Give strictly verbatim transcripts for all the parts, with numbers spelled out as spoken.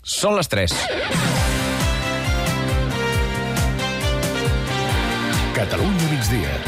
Són les tres. Catalunya migdia.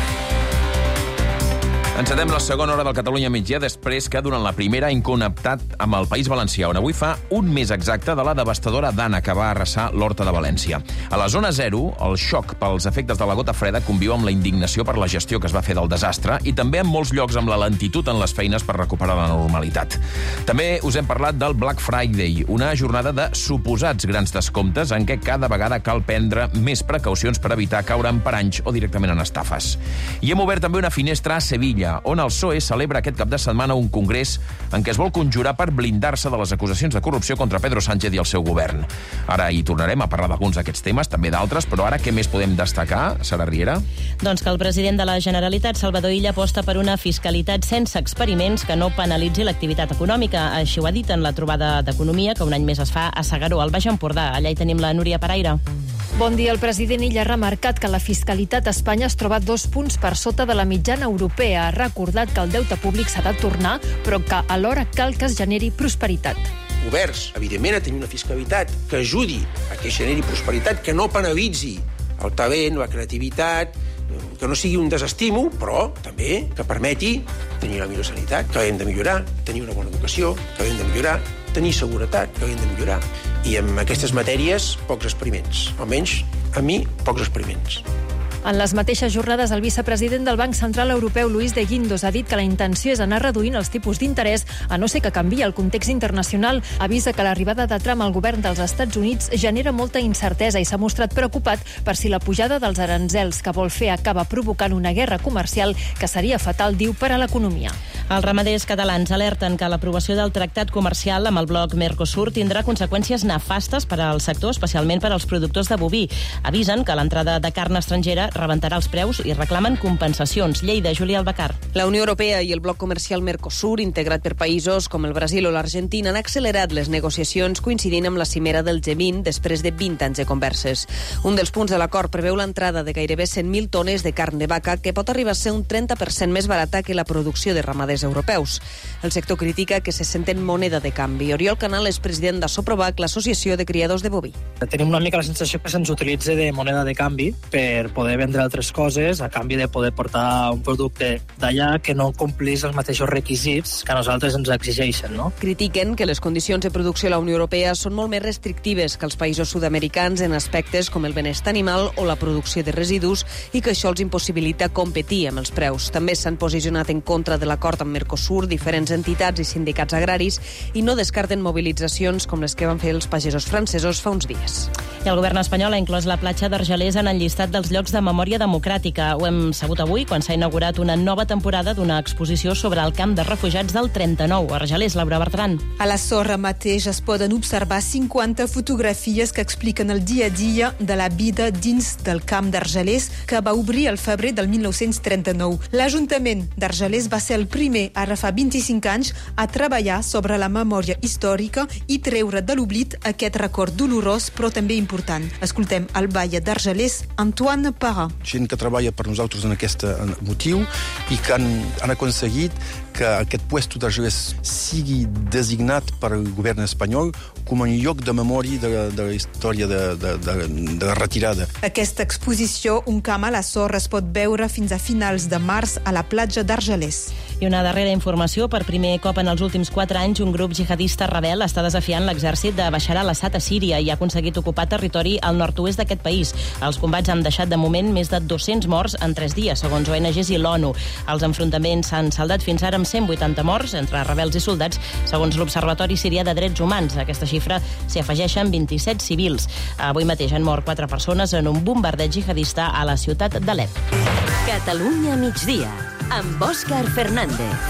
Encetem la segona hora del Catalunya migdia després que durant la primera hem connectat amb el País Valencià, on avui fa un mes exacte de la devastadora Dana que va arrasar l'Horta de València. A la zona zero, el xoc pels efectes de la gota freda conviu amb la indignació per la gestió que es va fer del desastre i també en molts llocs amb la lentitud en les feines per recuperar la normalitat. També us hem parlat del Black Friday, una jornada de suposats grans descomptes en què cada vegada cal prendre més precaucions per evitar caure en paranys o directament en estafes. I hem obert també una finestra a Sevilla, on el P S O E celebra aquest cap de setmana un congrés en què es vol conjurar per blindar-se de les acusacions de corrupció contra Pedro Sánchez i el seu govern. Ara hi tornarem a parlar d'alguns d'aquests temes, també d'altres, però ara què més podem destacar, Sara Riera? Doncs que el president de la Generalitat, Salvador Illa, aposta per una fiscalitat sense experiments que no penalitzi l'activitat econòmica. Així ho ha dit en la trobada d'Economia, que un any més es fa a S'Agaró, al Baix Empordà. Allà hi tenim la Núria Paraire. Bon dia. El president Illa ha remarcat que la fiscalitat a Espanya es troba dos punts per sota de la mitjana europea. Ha recordat que el deute públic s'ha de tornar, però que alhora cal que es generi prosperitat. Oberts, evidentment, a tenir una fiscalitat que ajudi a que generi prosperitat, que no penalitzi el talent, la creativitat, que no sigui un desestímul, però també que permeti tenir la millor sanitat, que hem de millorar, tenir una bona educació, que hem de millorar, tenir seguretat, que hem de millorar. I en aquestes matèries, pocs experiments. Almenys, a mi, pocs experiments. En les mateixes jornades, el vicepresident del Banc Central Europeu, Luis de Guindos, ha dit que la intenció és anar reduint els tipus d'interès, a no ser que canviï el context internacional. Avisa que l'arribada de Trump al govern dels Estats Units genera molta incertesa i s'ha mostrat preocupat per si la pujada dels aranzels que vol fer acaba provocant una guerra comercial que seria fatal, diu, per a l'economia. Els ramaders catalans alerten que l'aprovació del tractat comercial amb el bloc Mercosur tindrà conseqüències nefastes per al sector, especialment per als productors de boví. Avisen que l'entrada de carn estrangera rebentarà els preus i reclamen compensacions. Lleida, Júlia Albacar. La Unió Europea i el bloc comercial Mercosur, integrat per països com el Brasil o l'Argentina, han accelerat les negociacions coincidint amb la cimera del G vint després de vint anys de converses. Un dels punts de l'acord preveu l'entrada de gairebé cent mil tones de carn de vaca, que pot arribar a ser un trenta per cent més barata que la producció de ramaders europeus. El sector critica que se senten moneda de canvi. Oriol Canal és president d'Asoprovac, l'associació de criadors de boví. Tenim una mica la sensació que se'ns utilitza de moneda de canvi per poder vendre altres coses a canvi de poder portar un producte d'allà que no complís els mateixos requisits que a nosaltres ens exigeixen, no? Critiquen que les condicions de producció a la Unió Europea són molt més restrictives que els països sud-americans en aspectes com el benestar animal o la producció de residus i que això els impossibilita competir amb els preus. També s'han posicionat en contra de l'acord amb Mercosur diferents entitats i sindicats agraris i no descarten mobilitzacions com les que van fer els pagesos francesos fa uns dies. I el govern espanyol ha inclòs la platja d'Argelers en el llistat dels llocs de memòria democràtica. Ho hem sabut avui quan s'ha inaugurat una nova temporada d'una exposició sobre el camp de refugiats del trenta-nou. Argelers, Laura Bertran. A la sorra mateix es poden observar cinquanta fotografies que expliquen el dia a dia de la vida dins del camp d'Argelers que va obrir el febrer del mil nou-cents trenta-nou. L'Ajuntament d'Argelers va ser el primer, ara fa vint-i-cinc anys, a treballar sobre la memòria històrica i treure de l'oblit aquest record dolorós però també important. Escoltem el batlle d'Argelers, Antoine Parra. Gent que treballa per nosaltres en aquest motiu i que han, han aconseguit que aquest puesto d'Argelers sigui designat per el govern espanyol com un lloc de memòria de, de la història de, de, de, de la retirada. Aquesta exposició, Un camp a la sorra, es pot veure fins a finals de març a la platja d'Argelers. I una darrera informació. Per primer cop en els últims quatre anys, un grup jihadista rebel està desafiant l'exèrcit de Bashar al-Assad a Síria i ha aconseguit ocupar territori al nord-oest d'aquest país. Els combats han deixat de moment més de dos-cents morts en tres dies, segons O N Ges i l'ONU. Els enfrontaments s'han saldat fins ara amb cent vuitanta morts entre rebels i soldats, segons l'Observatori Sirià de Drets Humans. A aquesta xifra s'hi afegeixen vint-i-set civils. Avui mateix han mort quatre persones en un bombardeig jihadista a la ciutat d'Alep. Catalunya migdia, amb Òscar Fernández.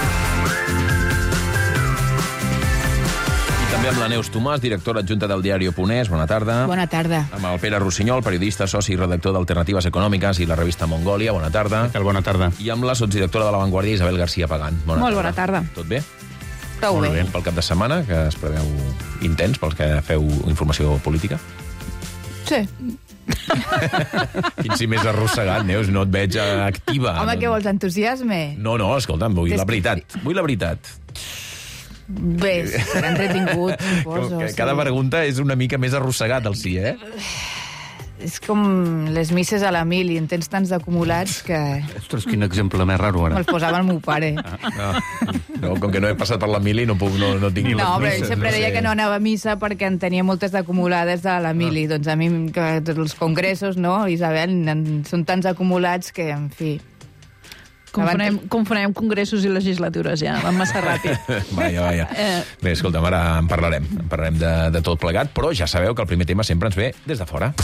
I també amb la Neus Tomàs, directora adjunta del diari Ponès. Bona tarda. Bona tarda. Amb el Pere Rossinyol, periodista, soci i redactor d'Alternatives Econòmiques i la revista Mongòlia. Bona tarda. Bona tarda. I amb la sotsdirectora de La Vanguardia, Isabel García Pagán. Bona Molt tarda. bona tarda. Tot bé? Prou bé. bé. Pel cap de setmana, que es preveu intens pels que feu informació política? Sí. Quin si més arrossegat, Neus, no et veig activa. Home, què vols, entusiasme? No, no, escolta'm, vull la veritat. Vull la veritat. Bé, serà entretingut, suposo. Cada sí. pregunta és una mica més arrossegat, el sí, eh? És com les misses a la mili, en tens tants acumulats que... Ostres, quin exemple més raro, ara. Me'ls posava el meu pare. No, no, com que no he passat per la mili, no, puc, no, no tinc No, les però misses, ell sempre no deia sé. que no anava a missa perquè en tenia moltes d'acumulades de la mili. Ah. Doncs a mi, que els congressos, no, Isabel, en, són tants acumulats que, en fi... Confonem, confonem congressos i legislatures, ja, van massa ràpid. Vaja, vaja. Eh. Bé, escolta'm, ara en parlarem. En parlarem de, de tot plegat, però ja sabeu que el primer tema sempre ens ve des de fora.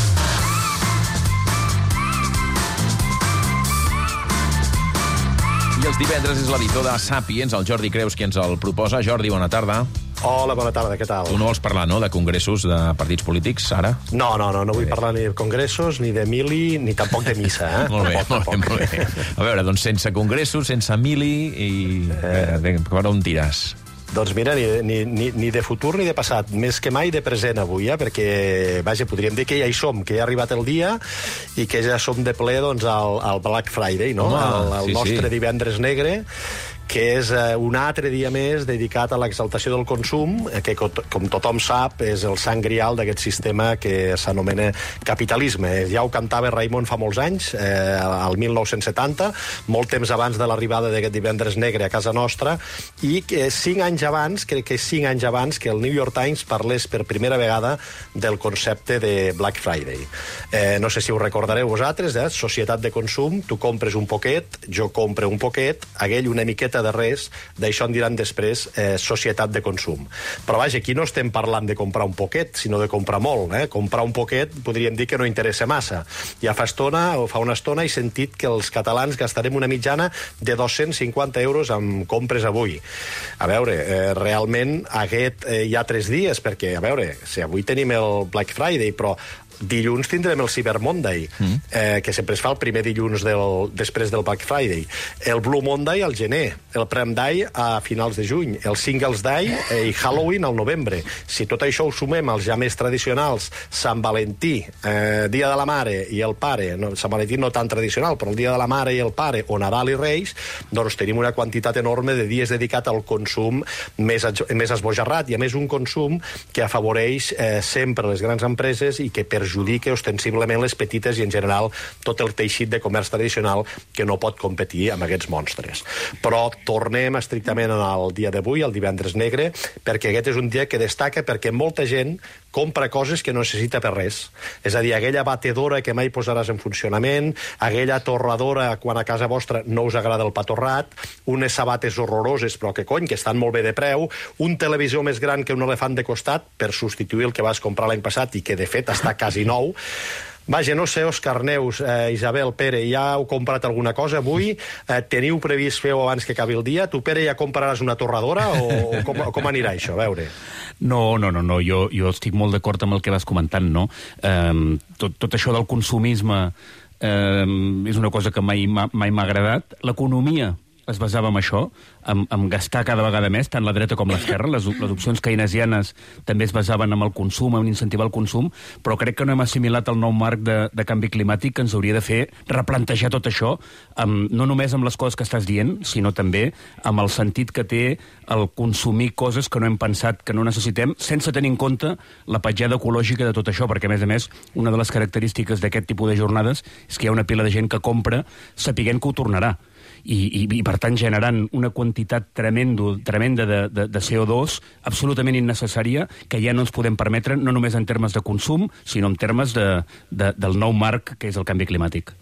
I els divendres és l'editor de Sàpiens, el Jordi Creus, qui ens el proposa. Jordi, bona tarda. Hola, bona tarda, què tal? Tu no vols parlar, no?, de congressos de partits polítics, ara? No, no, no, no vull parlar ni de congressos, ni de mili, ni tampoc de missa, eh? Molt bé, tampoc, molt bé, molt bé. A veure, doncs sense congressos, sense mili, i eh, per on tires? Doncs mira, ni, ni, ni, ni de futur ni de passat, més que mai de present avui, eh? Perquè, vaja, podríem dir que ja hi som, que ja ha arribat el dia i que ja som de ple doncs, al, al Black Friday, no? Home, el, el sí, nostre sí. divendres negre, que és eh, un altre dia més dedicat a l'exaltació del consum, eh, que, com tothom sap, és el sant grial d'aquest sistema que s'anomena capitalisme. Ja ho cantava Raimon fa molts anys, eh, al mil nou-cents setanta, molt temps abans de l'arribada d'aquest divendres negre a casa nostra, i que cinc anys abans, crec que cinc anys abans, que el New York Times parlés per primera vegada del concepte de Black Friday. Eh, no sé si ho recordareu vosaltres, eh? Societat de consum, tu compres un poquet, jo compre un poquet, aquell una miqueta de res, d'això en diran després eh, societat de consum. Però vaja, aquí no estem parlant de comprar un poquet, sinó de comprar molt. Eh? Comprar un poquet podríem dir que no interessa massa. Ja fa estona, o fa una estona, he sentit que els catalans gastarem una mitjana de dos-cents cinquanta euros en compres avui. A veure, eh, realment aquest eh, hi ha tres dies, perquè, a veure, si avui tenim el Black Friday, però dilluns tindrem el Cyber Monday, mm. eh, que sempre es fa el primer dilluns del, després del Black Friday. El Blue Monday al gener, el Prime Day a finals de juny, el Singles Day eh, i Halloween al novembre. Si tot això ho sumem als ja més tradicionals, Sant Valentí, eh, Dia de la Mare i el Pare, no, Sant Valentí no tan tradicional, però el Dia de la Mare i el Pare, o Nadal i Reis, doncs tenim una quantitat enorme de dies dedicat al consum més, més esbojarrat, i a més un consum que afavoreix eh, sempre les grans empreses i que per perjudica ostensiblement les petites i, en general, tot el teixit de comerç tradicional que no pot competir amb aquests monstres. Però tornem estrictament al dia d'avui, al divendres negre, perquè aquest és un dia que destaca perquè molta gent compra coses que no necessita per res. És a dir, aquella batedora que mai posaràs en funcionament, aquella torradora quan a casa vostra no us agrada el pa torrat, unes sabates horroroses però que cony, que estan molt bé de preu, un televisor més gran que un elefant de costat per substituir el que vas comprar l'any passat i que de fet està quasi nou. Vaja, no sé, Òscar Neus, eh, Isabel, Pere, ja heu comprat alguna cosa avui? Eh, teniu previst fer-ho abans que acabi el dia? Tu, Pere, ja compraràs una torradora o, o com, com anirà això? A veure... No, no, no, no. Jo, jo estic molt d'acord amb el que vas comentant, no? Eh, tot, tot això del consumisme eh, és una cosa que mai, mai m'ha agradat. L'economia es basava en això, en, en gastar cada vegada més, tant la dreta com l'esquerra. Les, les opcions keynesianes també es basaven en el consum, en incentivar el consum, però crec que no hem assimilat el nou marc de, de canvi climàtic que ens hauria de fer replantejar tot això, amb, no només amb les coses que estàs dient, sinó també amb el sentit que té el consumir coses que no hem pensat que no necessitem, sense tenir en compte la petjada ecològica de tot això, perquè, a més a més, una de les característiques d'aquest tipus de jornades és que hi ha una pila de gent que compra sapiguent que ho tornarà. I, i, i per tant generant una quantitat tremendo, tremenda de, de, de C O dos absolutament innecessària que ja no ens podem permetre, no només en termes de consum, sinó en termes de, de, del nou marc que és el canvi climàtic.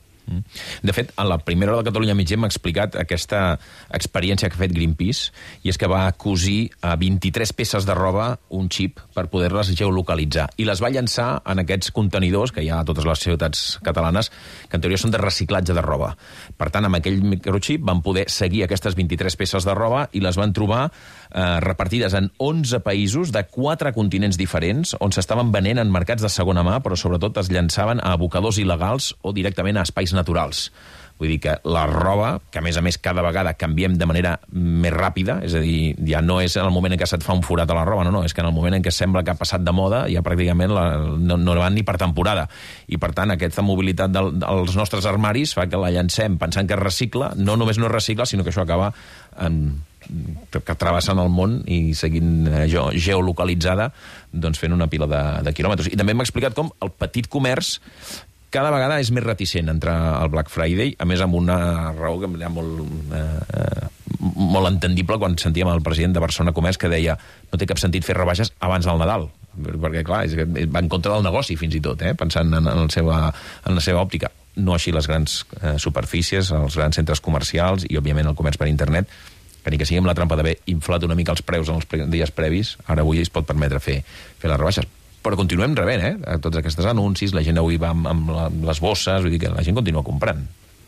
De fet, a la primera hora de Catalunya Mitjà m'ha explicat aquesta experiència que ha fet Greenpeace, i és que va cosir a vint-i-tres peces de roba un xip per poder-les geolocalitzar. I les va llançar en aquests contenidors que hi ha a totes les ciutats catalanes, que en teoria són de reciclatge de roba. Per tant, amb aquell microxip van poder seguir aquestes vint-i-tres peces de roba i les van trobar eh, repartides en onze països de quatre continents diferents, on s'estaven venent en mercats de segona mà, però sobretot es llançaven a abocadors il·legals o directament a espais naturals. Vull dir que la roba, que a més a més cada vegada canviem de manera més ràpida, és a dir, ja no és en el moment en què se't fa un forat a la roba, no, no, és que en el moment en què sembla que ha passat de moda, ja pràcticament la, no, no van ni per temporada. I per tant, aquesta mobilitat del, dels nostres armaris fa que la llancem pensant que es recicla, no només no es recicla, sinó que això acaba en, que travessen el món i seguint eh, geolocalitzada, doncs fent una pila de, de quilòmetres. I també m'ha explicat com el petit comerç cada vegada és més reticent a entrar al Black Friday, a més amb una raó que era molt, eh, molt entendible quan sentíem el president de Barcelona Comerç que deia no té cap sentit fer rebaixes abans del Nadal, perquè clar, és que va en contra del negoci fins i tot, eh, pensant en, en, la seva, en la seva òptica. No així les grans eh, superfícies, els grans centres comercials i, òbviament, el comerç per internet, que ni que sigui amb la trampa d'haver inflat una mica els preus en els pre dies previs, ara avui es pot permetre fer, fer les rebaixes. Però continuem rebent, eh? A tots aquests anuncis, la gent avui va amb, amb, la, amb les bosses, vull dir que la gent continua comprant.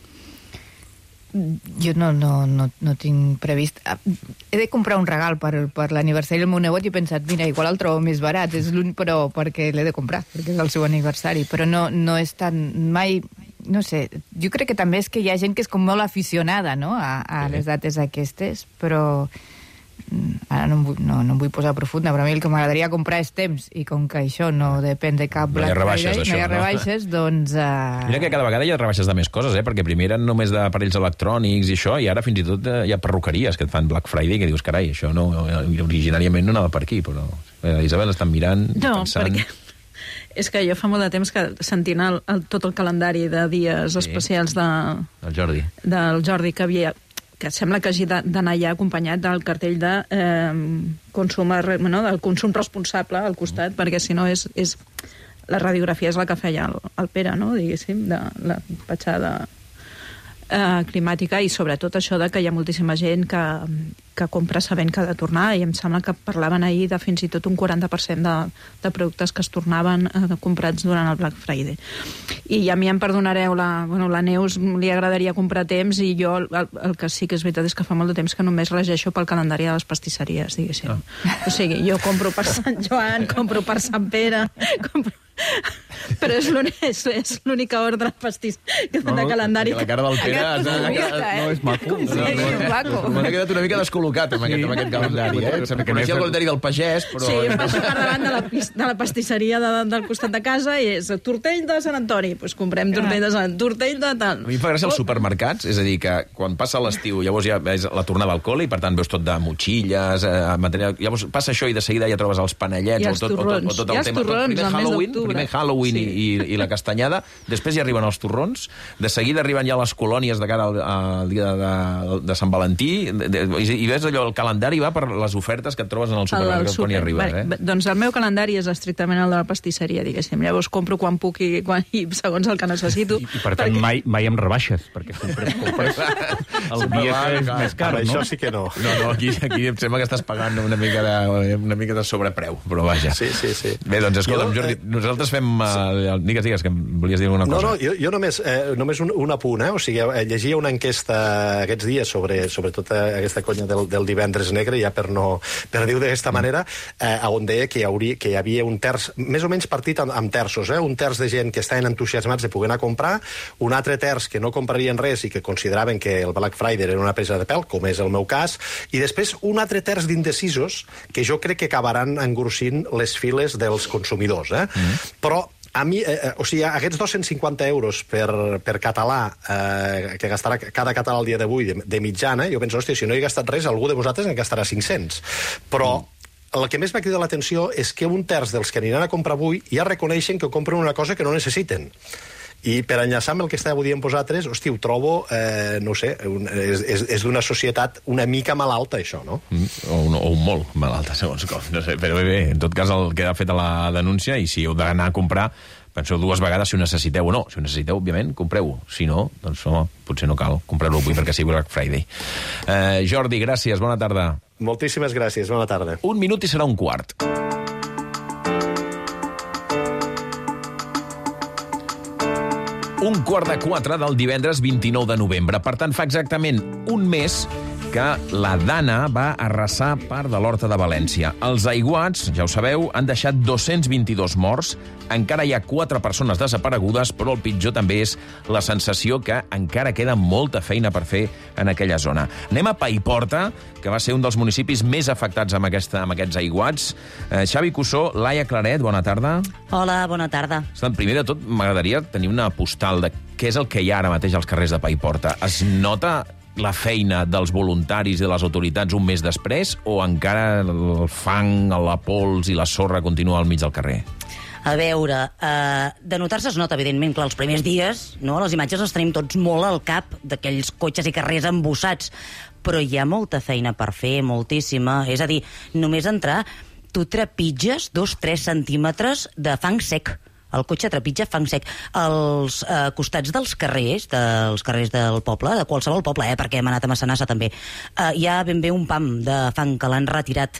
Jo no, no, no, no tinc previst. He de comprar un regal per, per l'aniversari del meu nebot i he pensat, mira, igual el trobo més barat, és l'únic, però perquè l'he de comprar, perquè és el seu aniversari. Però no, no és tan... mai... No sé, jo crec que també és que hi ha gent que és com molt aficionada, no?, a, a les dates aquestes, però... Ara no em, vull, no, no em vull posar profunda, però a mi el que m'agradaria comprar és temps, i com que això no depèn de cap Black Friday, no hi ha rebaixes, doncs... Uh... Mira que cada vegada hi ha rebaixes de més coses, eh? Perquè primer eren només d'aparells electrònics i això, i ara fins i tot hi ha perruqueries que et fan Black Friday, que dius, carai, això no, originàriament no anava per aquí, però eh, Isabel, estan mirant, no, pensant... perquè... És que jo fa molt de temps que sentint el, el, tot el calendari de dies sí. especials de, el Jordi. del Jordi, que havia... que sembla que hagi d'anar ja acompanyat del cartell de eh, consum, no, del consum responsable al costat, mm. perquè si no és, és... La radiografia és la que feia el, el Pere, no?, diguéssim, de la petjada eh, climàtica, i sobretot això de que hi ha moltíssima gent que, que compra sabent que ha de tornar, i em sembla que parlaven ahir de fins i tot un quaranta per cent de, de productes que es tornaven eh, comprats durant el Black Friday. I a mi em perdonareu, la, bueno, la Neus li agradaria comprar temps, i jo el, el que sí que és veritat és que fa molt de temps que només regeixo pel calendari de les pastisseries, diguéssim. Ah. O sigui, jo compro per Sant Joan, compro per Sant Pere, compro... però és l'única ordre de pastís que no, de calendari. La cara del Pere no, no, no és maco. M'ha quedat una mica descol·locat amb aquest, amb aquest calendari. Eh? Se coneixia el calendari del pagès, però... Sí, em passo per davant de la, de la pastisseria de, del costat de casa i és tortell de Sant Antoni, doncs comprem tortell de Sant tortell de tal. A mi em fa gràcia els supermercats, és a dir, que quan passa l'estiu llavors ja és la tornada al col·le i per tant veus tot de motxilles, eh, material... Llavors passa això i de seguida ja trobes els panellets o tot, o tot, o tot el tema. Primer Halloween, primer Halloween sí. i, i la castanyada, després ja arriben els torrons, de seguida arriben ja les colònies de cara al, al dia de, de, de Sant Valentí, de, de, i, i ves allò, el calendari va per les ofertes que et trobes en el supermercat quan hi arribes. Eh? Doncs el meu calendari és estrictament el de la pastisseria, diguéssim. Llavors compro quan puc i, quan, i segons el que necessito. I, i per tant perquè... mai, mai amb rebaixes, perquè sempre compres el dia que és més car, no? Això sí que no. No, no, aquí, aquí em sembla que estàs pagant una mica de, una mica de sobrepreu, però vaja. Sí, sí, sí. Bé, doncs escolta'm, Jordi, eh... nosaltres fem... Uh, digues, digues, que volies dir alguna cosa. No, no, jo, jo només, eh, només un, un apunt, eh? O sigui, eh, llegia una enquesta aquests dies sobre, sobre tota aquesta conya del, del divendres negre, ja per no per dir-ho d'aquesta manera, eh, on deia que hi, hauria, que hi havia un terç, més o menys partit amb, amb terços, eh? Un terç de gent que estaven entusiasmats de poder anar a comprar, un altre terç que no comprarien res i que consideraven que el Black Friday era una presa de pèl, com és el meu cas, i després un altre terç d'indecisos que jo crec que acabaran engrossint les files dels consumidors, eh? Mm. Però a mi, eh, o sigui, aquests dos-cents cinquanta euros per, per català eh, que gastarà cada català el dia d'avui de, de mitjana, jo penso, hòstia, si no he gastat res, algú de vosaltres en gastarà cinc-cents. Però mm. el que més m'ha cridat l'atenció és que un terç dels que aniran a comprar avui ja reconeixen que compren una cosa que no necessiten. I per enllaçar amb el que estàveu dient vosaltres, hosti, ho trobo, eh, no sé, un, és, és, és d'una societat una mica malalta, això, no? Mm, o, un, o un molt malalta, segons com. No sé, però bé, bé, en tot cas el que ha fet a la denúncia, i si heu d'anar a comprar, penseu dues vegades si ho necessiteu o no. Si ho necessiteu, òbviament, compreu-ho. Si no, doncs home, potser no cal comprar-ho avui perquè sigui Black Friday. Eh, Jordi, gràcies, bona tarda. Moltíssimes gràcies, bona tarda. Un minut i serà un quart. Un quart de quatre del divendres vint-i-nou de novembre. Per tant, fa exactament un mes que la Dana va arrasar part de l'Horta de València. Els aiguats, ja ho sabeu, han deixat dos-cents vint-i-dos morts. Encara hi ha quatre persones desaparegudes, però el pitjor també és la sensació que encara queda molta feina per fer en aquella zona. Anem a Paiporta, que va ser un dels municipis més afectats amb, aquesta, amb aquests aiguats. Eh, Xavi Cussó, Laia Claret, bona tarda. Hola, bona tarda. Primer de tot, m'agradaria tenir una postal de què és el que hi ha ara mateix als carrers de Paiporta. Es nota la feina dels voluntaris i de les autoritats un mes després, o encara el fang, la pols i la sorra continua al mig del carrer? A veure, eh, de notar-se es nota, evidentment, clar, els primers dies, no? Les imatges les tenim tots molt al cap d'aquells cotxes i carrers embussats, però hi ha molta feina per fer, moltíssima. És a dir, només entrar, tu trepitges dos a tres centímetres de fang sec. El cotxe trepitja fang sec. Als eh, costats dels carrers, dels carrers del poble, de qualsevol poble, eh, perquè hem anat a Massanassa també, eh, hi ha ben bé un pam de fang que l'han retirat.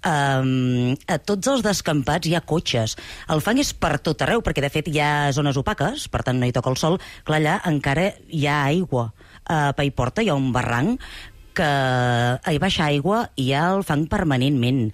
Eh, a tots els descampats hi ha cotxes. El fang és per tot arreu, perquè de fet hi ha zones opaques, per tant no hi toca el sol. Clar, allà encara hi ha aigua. A Paiporta hi ha un barranc que hi baixa aigua i hi ha el fang permanentment.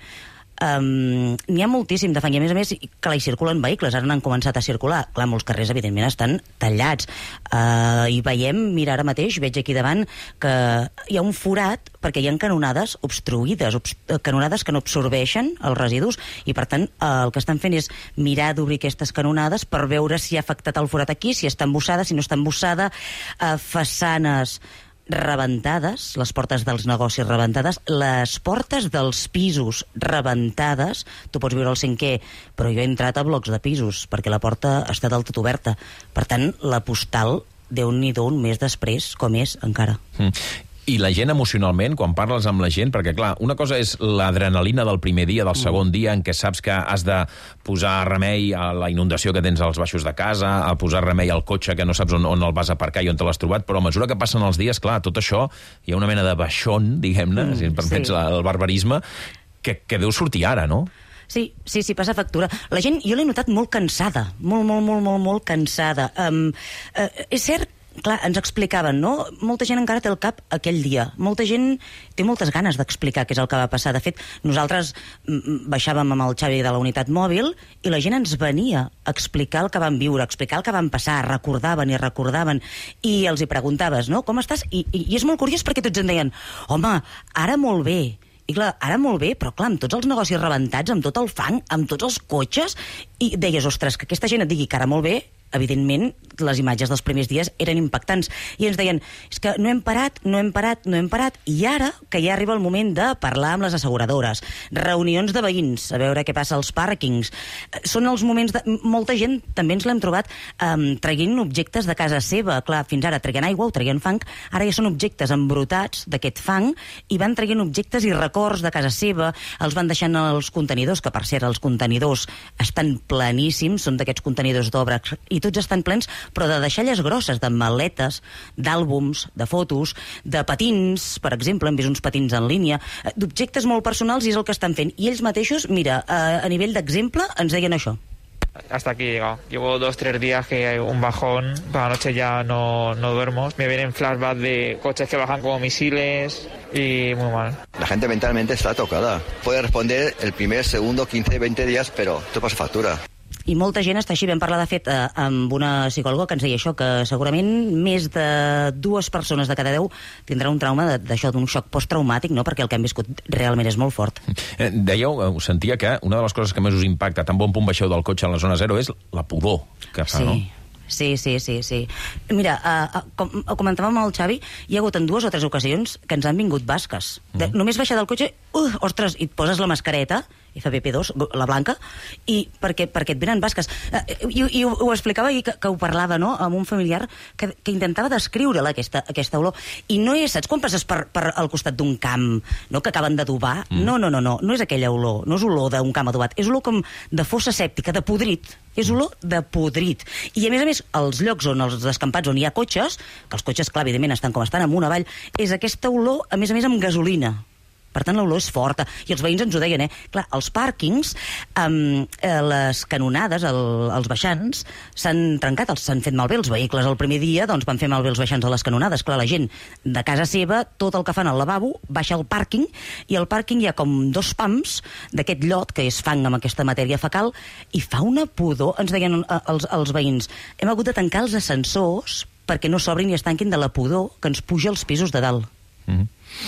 Um, n'hi ha moltíssim de fang, i a més a més que hi circulen vehicles, ara n'han començat a circular. Clar, molts carrers evidentment estan tallats, uh, i veiem, mira, ara mateix veig aquí davant que hi ha un forat perquè hi ha canonades obstruïdes, obst canonades que no absorbeixen els residus, i per tant uh, el que estan fent és mirar d'obrir aquestes canonades per veure si ha afectat el forat aquí, si està embussada, si no està embussada. uh, façanes rebentades, les portes dels negocis rebentades, les portes dels pisos rebentades. Tu pots viure al cinquè, però jo he entrat a blocs de pisos perquè la porta està del tot oberta. Per tant, la postal, Déu-n'hi-do un mes després, com és encara. Mm. I la gent emocionalment, quan parles amb la gent, perquè clar, una cosa és l'adrenalina del primer dia, del segon dia, en què saps que has de posar remei a la inundació que tens als baixos de casa, a posar remei al cotxe que no saps on, on el vas aparcar i on te l'has trobat, però a mesura que passen els dies, clar, tot això, hi ha una mena de baixón, diguem-ne, mm, si em permets sí. el barbarisme, que, que deu sortir ara, no? Sí, sí, sí, passa factura. La gent, jo l'he notat molt cansada, molt, molt, molt, molt, molt cansada. Um, uh, és cert, clar, ens explicaven, no? Molta gent encara té el cap aquell dia. Molta gent té moltes ganes d'explicar què és el que va passar. De fet, nosaltres baixàvem amb el Xavi de la unitat mòbil i la gent ens venia a explicar el que van viure, a explicar el que van passar, recordaven i recordaven, i els hi preguntaves, no? Com estàs? I, i, i és molt curiós perquè tots em deien, home, ara molt bé. I clar, ara molt bé, però clar, amb tots els negocis rebentats, amb tot el fang, amb tots els cotxes, i deies, ostres, que aquesta gent et digui que ara molt bé, evidentment, les imatges dels primers dies eren impactants. I ens deien, és que no hem parat, no hem parat, no hem parat, i ara que ja arriba el moment de parlar amb les asseguradores, reunions de veïns, a veure què passa als pàrquings. Són els moments de... Molta gent també ens l'hem trobat um, traient objectes de casa seva. Clar, fins ara traien aigua o traien fang, ara ja són objectes embrutats d'aquest fang i van traient objectes i records de casa seva, els van deixant als contenidors, que per cert, els contenidors estan pleníssims, són d'aquests contenidors d'obra i tots estan plens, però de deixalles grosses, de maletes, d'àlbums, de fotos, de patins, per exemple, hem vist uns patins en línia, d'objectes molt personals, i és el que estan fent. I ells mateixos, mira, a, a nivell d'exemple, ens deien això. Hasta aquí he llegado. Llevo dos, tres días que hay un bajón. Por la noche ya no, no duermo. Me vienen flashbacks de coches que bajan como misiles y muy mal. La gente mentalmente está tocada. Puede responder el primer, segundo, quince, veinte días, pero esto pasa factura. I molta gent està així. Vam parlar, de fet, eh, amb una psicòloga que ens deia això, que segurament més de dues persones de cada deu tindrà un trauma d'això, d'un xoc posttraumàtic, no? Perquè el que han viscut realment és molt fort. Eh, dèieu, us sentia que una de les coses que més us impacta, tan bon punt baixeu del cotxe en la zona zero, és la pudor que fa, sí. no? Sí, sí, sí, sí. Mira, uh, com comentàvem amb el Xavi, hi ha hagut en dues o tres ocasions que ens han vingut basques. De, mm. Només baixar del cotxe, uh, ostres, i et poses la mascareta, F P P dos, la blanca, i perquè, perquè et venen basques. Uh, i, I ho, ho explicava i que, que ho parlava, no?, amb un familiar que, que intentava descriure-la, aquesta, aquesta olor. I no és, saps quan passes per, per al costat d'un camp, no?, que acaben d'adobar? Mm. No, no, no, no, no és aquella olor, no és olor d'un camp adobat, és olor com de fossa sèptica, de podrit. És olor de podrit. I a més a més, els llocs on els descampats on hi ha cotxes, que els cotxes, clar, evidentment, estan com estan amunt avall, és aquesta olor, a més a més, amb gasolina. Per tant, l'olor és forta. I els veïns ens ho deien, eh? Clar, els pàrquings, um, les canonades, el, els baixants, s'han trencat, s'han fet malbé els vehicles. El primer dia, doncs, van fer malbé els baixants de les canonades. Clar, la gent de casa seva, tot el que fan al lavabo, baixa al pàrquing, i al pàrquing hi ha com dos pams d'aquest llot, que és fang amb aquesta matèria fecal, i fa una pudor. Ens deien els, els veïns, hem hagut de tancar els ascensors perquè no s'obrin i es tanquin de la pudor que ens puja als pisos de dalt. Mm-hmm.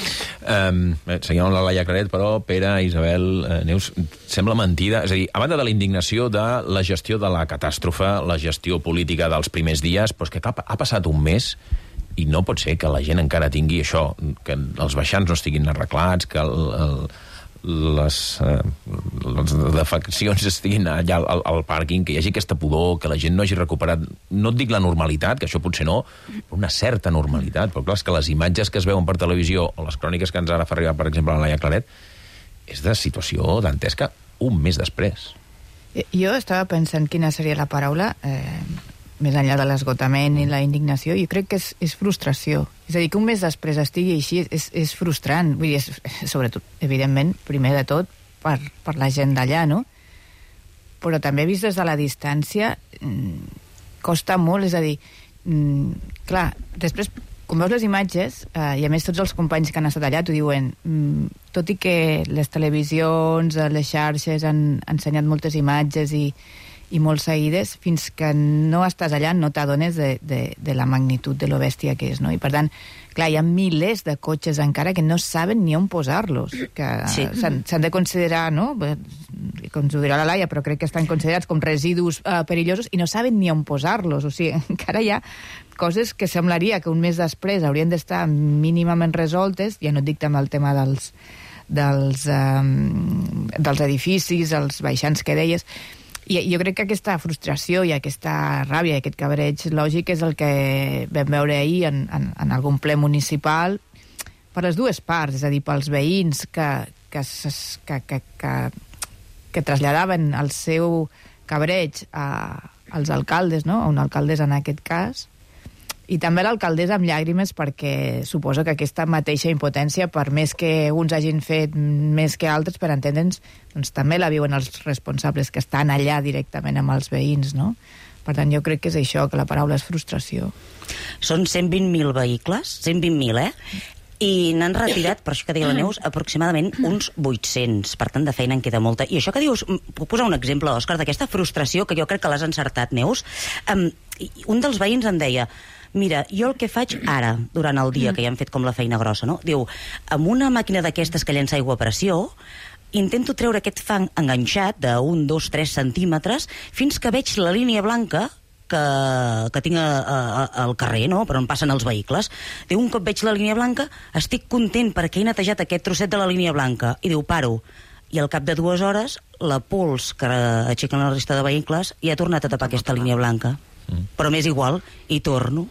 Um, seguim amb la Laia Claret, però Pere, Isabel, eh, Neus, sembla mentida. És a dir, a banda de la indignació de la gestió de la catàstrofe, la gestió política dels primers dies, però és que clar, ha passat un mes I no pot ser que la gent encara tingui això, que els baixants no estiguin arreglats, que el, el, les, eh, les defeccions estiguin allà al, al pàrquing, que hi hagi aquesta pudor, que la gent no hagi recuperat, no et dic la normalitat, que això potser no, però una certa normalitat. Però clar, és que les imatges que es veuen per televisió, o les cròniques que ens ara fa arribar, per exemple, la Laia Claret, és de situació dantesca un mes després. Jo estava pensant quina seria la paraula... Eh... més enllà de l'esgotament i la indignació, jo crec que és, és frustració. És a dir, que un mes després estigui així és, és frustrant. Vull dir, és, sobretot, evidentment, primer de tot, per, per la gent d'allà, no? Però també vist des de la distància, costa molt, és a dir, clar, després, quan veus les imatges, eh, i a més tots els companys que han estat allà t'ho diuen, tot i que les televisions, les xarxes han ensenyat moltes imatges i i molt seguides, fins que no estàs allà no t'adones de, de, de la magnitud de lo bèstia que és, no? I per tant, clar, hi ha milers de cotxes encara que no saben ni on posar-los, que sí. s'han, s'han de considerar, no? Com us ho dirà la Laia, però crec que estan considerats com residus eh, perillosos i no saben ni on posar-los, o sigui, encara hi ha coses que semblaria que un mes després haurien d'estar mínimament resoltes, ja no et dic també el tema dels, dels, um, dels edificis, els baixants que deies. I jo crec que aquesta frustració i aquesta ràbia i aquest cabreig lògic és el que vam veure ahir en, en, en algun ple municipal per les dues parts, és a dir, pels veïns que, que, que, que, que, que traslladaven el seu cabreig a, als alcaldes, no? A una alcaldessa en aquest cas, i també l'alcaldessa amb llàgrimes perquè suposo que aquesta mateixa impotència, per més que uns hagin fet més que altres, per entendre'ns, doncs també la viuen els responsables que estan allà directament amb els veïns, no? Per tant, jo crec que és això, que la paraula és frustració. Són cent vint mil vehicles, cent vint mil, eh? I n'han retirat, per això que deia la Neus, aproximadament uns vuit-cents. Per tant, de feina en queda molta. I això que dius, puc posar un exemple, Òscar, d'aquesta frustració, que jo crec que l'has encertat, Neus. Um, un dels veïns em deia, mira, jo el que faig ara, durant el dia, que ja hem fet com la feina grossa, no? Diu, amb una màquina d'aquestes que llença aigua a pressió, intento treure aquest fang enganxat d'un, dos, tres centímetres fins que veig la línia blanca que, que tinc a, a, al carrer, no?, per on passen els vehicles. Diu, un cop veig la línia blanca, estic content perquè he netejat aquest trosset de la línia blanca. I diu, paro. I al cap de dues hores, la pols que aixequen la resta de vehicles ja ha tornat a tapar aquesta línia blanca. Mm. Però m'és igual, i torno.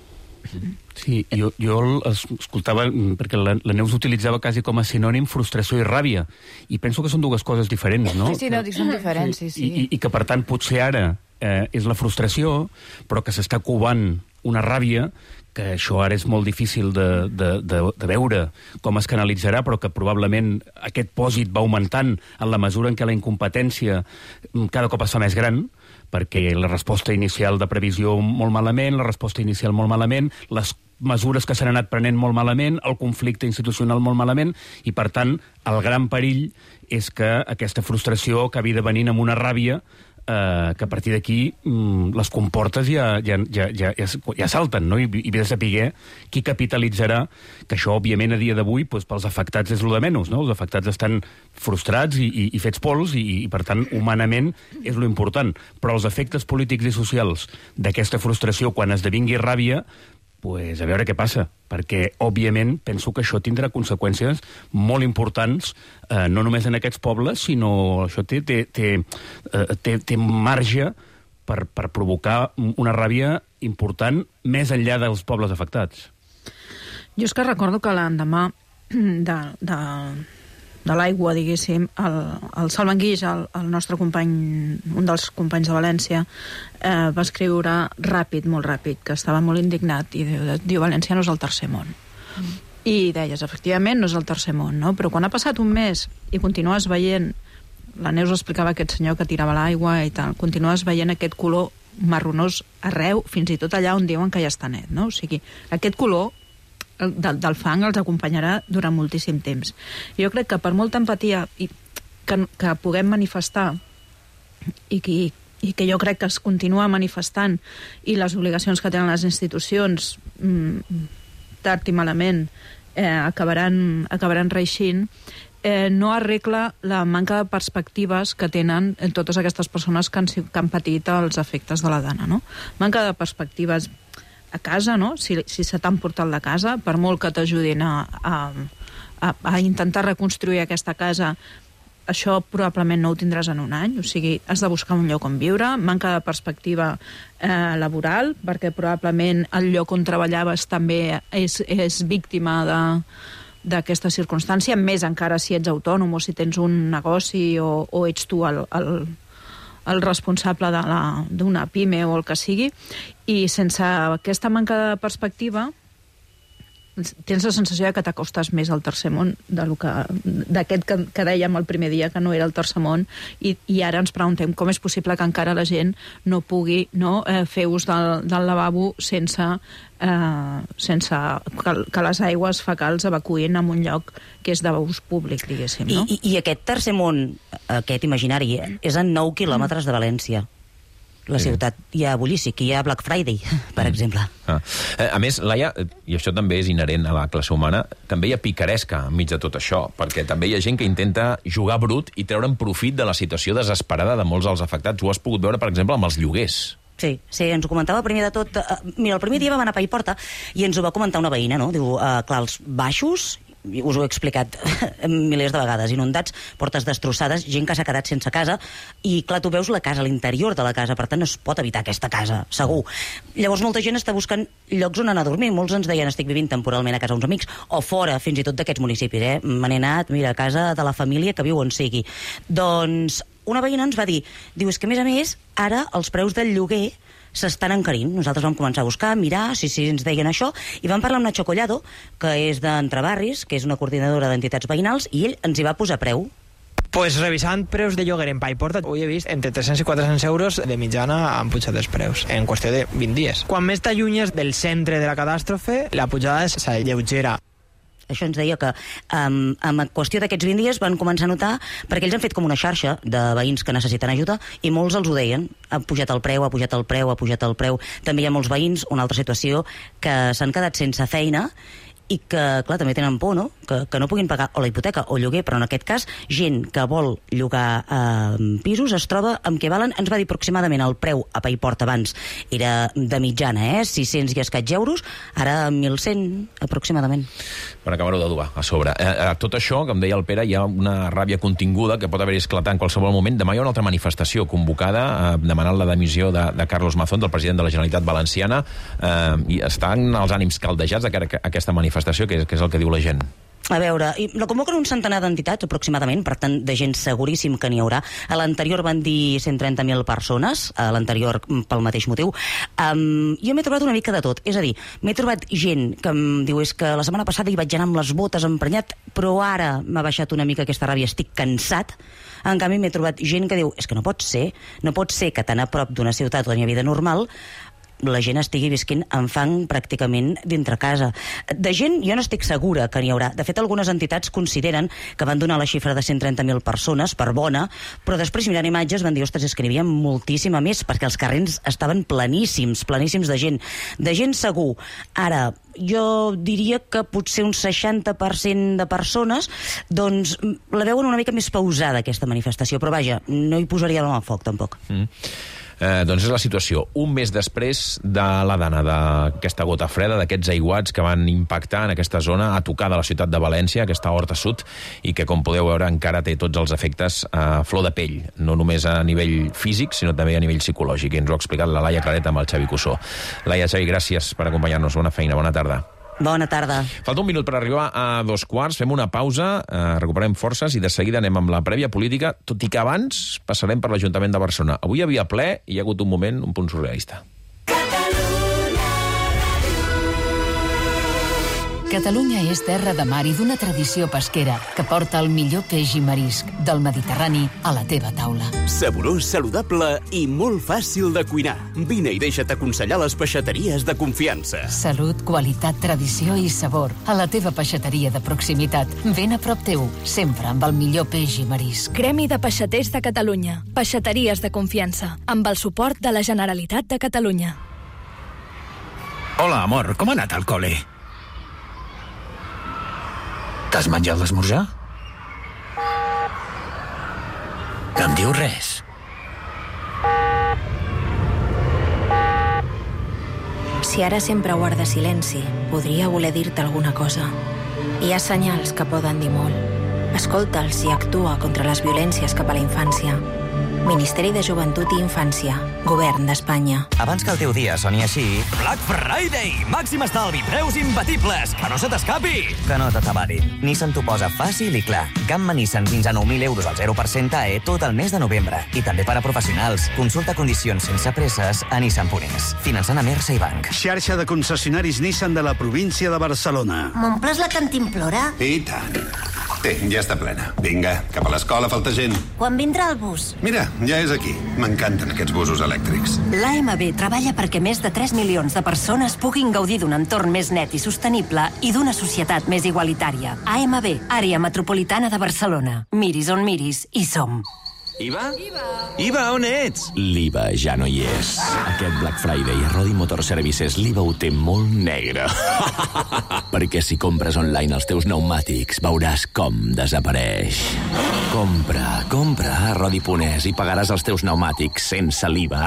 Sí, jo, jo escoltava, perquè la, la Neus utilitzava quasi com a sinònim frustració i ràbia, i penso que són dues coses diferents, no? Sí, sí, no, són diferents, sí, sí. I, i, i que, per tant, potser ara eh, és la frustració, però que s'està covant una ràbia, que això ara és molt difícil de, de, de, de veure com es canalitzarà, però que probablement aquest pòsit va augmentant en la mesura en què la incompetència cada cop es fa més gran, perquè la resposta inicial de previsió molt malament, la resposta inicial molt malament, les mesures que s'han anat prenent molt malament, el conflicte institucional molt malament, i per tant el gran perill és que aquesta frustració acabi devenint amb una ràbia eh, que a partir d'aquí mm, les comportes ja, ja, ja, ja, ja, ja salten, no? I, i ve de saber qui capitalitzarà, que això òbviament a dia d'avui doncs, pels afectats és el de menys, no? Els afectats estan frustrats i, i, i fets pols i, i per tant humanament és lo important, però els efectes polítics i socials d'aquesta frustració quan esdevingui ràbia, pues a veure què passa, perquè, òbviament, penso que això tindrà conseqüències molt importants, eh, no només en aquests pobles, sinó això té, té, té, eh, té, té marge per, per provocar una ràbia important més enllà dels pobles afectats. Jo és que recordo que l'endemà de, de, de l'aigua, diguéssim, el, el Salvan Guix, el, el nostre company, un dels companys de València, eh, va escriure ràpid, molt ràpid, que estava molt indignat, i diu, diu València no és el tercer món. Mm. I deies, efectivament, no és el tercer món, no? Però quan ha passat un mes i continues veient, la Neus explicava aquest senyor que tirava l'aigua i tal, continues veient aquest color marronós arreu, fins i tot allà on diuen que ja està net, no? O sigui, aquest color del, del fang els acompanyarà durant moltíssim temps. Jo crec que per molta empatia i que, que puguem manifestar i que, i que jo crec que es continua manifestant i les obligacions que tenen les institucions mmm, tard i malament eh, acabaran, acabaran reixint, eh, no arregla la manca de perspectives que tenen totes aquestes persones que han, que han patit els efectes de la dana, no? Manca de perspectives a casa, no? Si, si se t'han portat de casa, per molt que t'ajudin a, a, a, a intentar reconstruir aquesta casa, això probablement no ho tindràs en un any, o sigui, has de buscar un lloc on viure, manca de perspectiva eh, laboral, perquè probablement el lloc on treballaves també és, és víctima de, d'aquesta circumstància, més encara si ets autònom o si tens un negoci o, o ets tu el, el, el responsable d'una pime o el que sigui, i sense aquesta manca de perspectiva tens la sensació que t'acostes més al tercer món d'aquest que, que dèiem el primer dia que no era el tercer món, i, i ara ens preguntem com és possible que encara la gent no pugui no, eh, fer ús del, del lavabo sense, eh, sense que, que les aigües fecals evacuïn en un lloc que és d'ús públic, diguéssim. No? I, i, I aquest tercer món, aquest imaginari, és a nou quilòmetres de València. La sí. ciutat hi ha bullici, hi ha Black Friday, per mm. exemple. Ah. A més, Laia, i això també és inherent a la classe humana, també hi ha picaresca enmig de tot això, perquè també hi ha gent que intenta jugar brut i treure'n profit de la situació desesperada de molts dels afectats. Ho has pogut veure, per exemple, amb els lloguers. Sí, sí, ens ho comentava primer de tot. Uh, mira, el primer dia vam anar a Paiporta i ens ho va comentar una veïna, no? Diu, uh, clar, els baixos, us ho he explicat milers de vegades, inundats, portes destrossades, gent que s'ha quedat sense casa, i clar, tu veus la casa, l'interior de la casa, per tant no es pot evitar aquesta casa, segur. Llavors molta gent està buscant llocs on anar a dormir, molts ens deien estic vivint temporalment a casa uns amics, o fora, fins i tot d'aquests municipis, eh? Me n'he anat, mira, a casa de la família que viu on sigui. Doncs una veïna ens va dir, diu, és que a més a més, ara els preus del lloguer s'estan encarint. Nosaltres vam començar a buscar, mirar, si, si ens deien això, i vam parlar amb Nacho Collado, que és d'Entrebarris, que és una coordinadora d'entitats veïnals, i ell ens hi va posar preu. Pues revisant preus de lloguer en Paiporta, avui he vist entre tres-cents i quatre-cents euros de mitjana han pujat els preus, en qüestió de vint dies. Quan més t'allunyes del centre de la catàstrofe, la pujada s'alleugera. Això ens deia que um, en qüestió d'aquests vint dies van començar a notar, perquè ells han fet com una xarxa de veïns que necessiten ajuda, i molts els ho deien, ha pujat el preu, ha pujat el preu, ha pujat el preu. També hi ha molts veïns, una altra situació, que s'han quedat sense feina i que, clar, també tenen por, no? Que, que no puguin pagar o la hipoteca o lloguer, però en aquest cas, gent que vol llogar eh, pisos es troba amb què valen, ens va dir aproximadament el preu a Paiporta abans, era de mitjana, eh? sis-cents i escaig euros, ara mil cent aproximadament. Per acabar-ho de dur a sobre. Eh, eh, tot això, com deia el Pere, hi ha una ràbia continguda que pot haver esclatat en qualsevol moment. Demà hi ha una altra manifestació convocada eh, demanant la dimissió de, de Carlos Mazón, del president de la Generalitat Valenciana, eh, i estan els ànims caldejats de cara a aquesta manifestació, que és, que és el que diu la gent. A veure, la convoquen un centenar d'entitats aproximadament, per tant, de gent seguríssim que n'hi haurà. A l'anterior van dir cent trenta mil persones, a l'anterior pel mateix motiu. Um, jo m'he trobat una mica de tot, és a dir, m'he trobat gent que em diu és que la setmana passada hi vaig anar amb les botes emprenyat, però ara m'ha baixat una mica aquesta ràbia, estic cansat. En canvi, m'he trobat gent que diu és que no pot ser, no pot ser que tan a prop d'una ciutat on hi ha vida normal la gent estigui visquent en fang pràcticament dintre casa. De gent jo no estic segura que n'hi haurà. De fet, algunes entitats consideren que van donar la xifra de cent trenta mil persones per bona, però després mirant imatges van dir, ostres, és que n'hi havia moltíssima més, perquè els carrers estaven pleníssims, pleníssims de gent. De gent segur. Ara, jo diria que potser un seixanta per cent de persones doncs la veuen una mica més pausada, aquesta manifestació, però vaja, no hi posaria l'home al foc, tampoc. Mm. Eh, doncs és la situació. Un mes després de la dana, d'aquesta gota freda, d'aquests aiguats que van impactar en aquesta zona a tocar de la ciutat de València, aquesta horta sud, i que, com podeu veure, encara té tots els efectes a flor de pell, no només a nivell físic, sinó també a nivell psicològic. I ens ho ha explicat la Laia Claret amb el Xavi Cussó. Laia, Xavi, gràcies per acompanyar-nos. Bona feina, bona tarda. Bona tarda. Falta un minut per arribar a dos quarts, fem una pausa, eh, recuperem forces i de seguida anem amb la prèvia política, tot i que abans passarem per l'Ajuntament de Barcelona. Avui hi havia ple i hi ha hagut un moment, un punt surrealista. Catalunya és terra de mar i d'una tradició pesquera que porta el millor peix i marisc del Mediterrani a la teva taula. Saborós, saludable i molt fàcil de cuinar. Vine i deixa't aconsellar les peixateries de confiança. Salut, qualitat, tradició i sabor. A la teva peixateria de proximitat. Ben a prop teu, sempre amb el millor peix i marisc. Gremi de Peixaters de Catalunya. Peixateries de confiança. Amb el suport de la Generalitat de Catalunya. Hola, amor, com ha anat al col·le? T'has menjat l'esmorzar? No em dius res. Si ara sempre guarda silenci, podria voler dir-te alguna cosa. Hi ha senyals que poden dir molt. Escolta'ls i actua contra les violències cap a la infància. Ministeri de Joventut i Infància. Govern d'Espanya. Abans que el teu dia soni així... Black Friday! Màxim estalvi, preus imbatibles! Que no se t'escapi! Que no t'atabarin. Nissan t'ho posa fàcil i clar. Gamma Nissan fins a nou mil euros al zero per cent A E tot el mes de novembre. I també per a professionals. Consulta condicions sense presses a Nissan punt es. Finançant a Mersa i Banc. Xarxa de concessionaris Nissan de la província de Barcelona. M'omples la cantimplora? I tant. Té, ja està plena. Vinga, cap a l'escola, falta gent. Quan vindrà el bus? Mira, ja és aquí. M'encanten aquests busos elèctrics. L'A M B treballa perquè més de tres milions de persones puguin gaudir d'un entorn més net i sostenible i d'una societat més igualitària. A M B, Àrea Metropolitana de Barcelona. Miris on miris, hi som. Iva? Iva, on ets? L'Iva ja no hi és. Aquest Black Friday a Rodi Motor Services l'Iva ho té molt negre. Perquè si compres online els teus pneumàtics veuràs com desapareix. Compra, compra a Rodi punt es i pagaràs els teus pneumàtics sense l'Iva.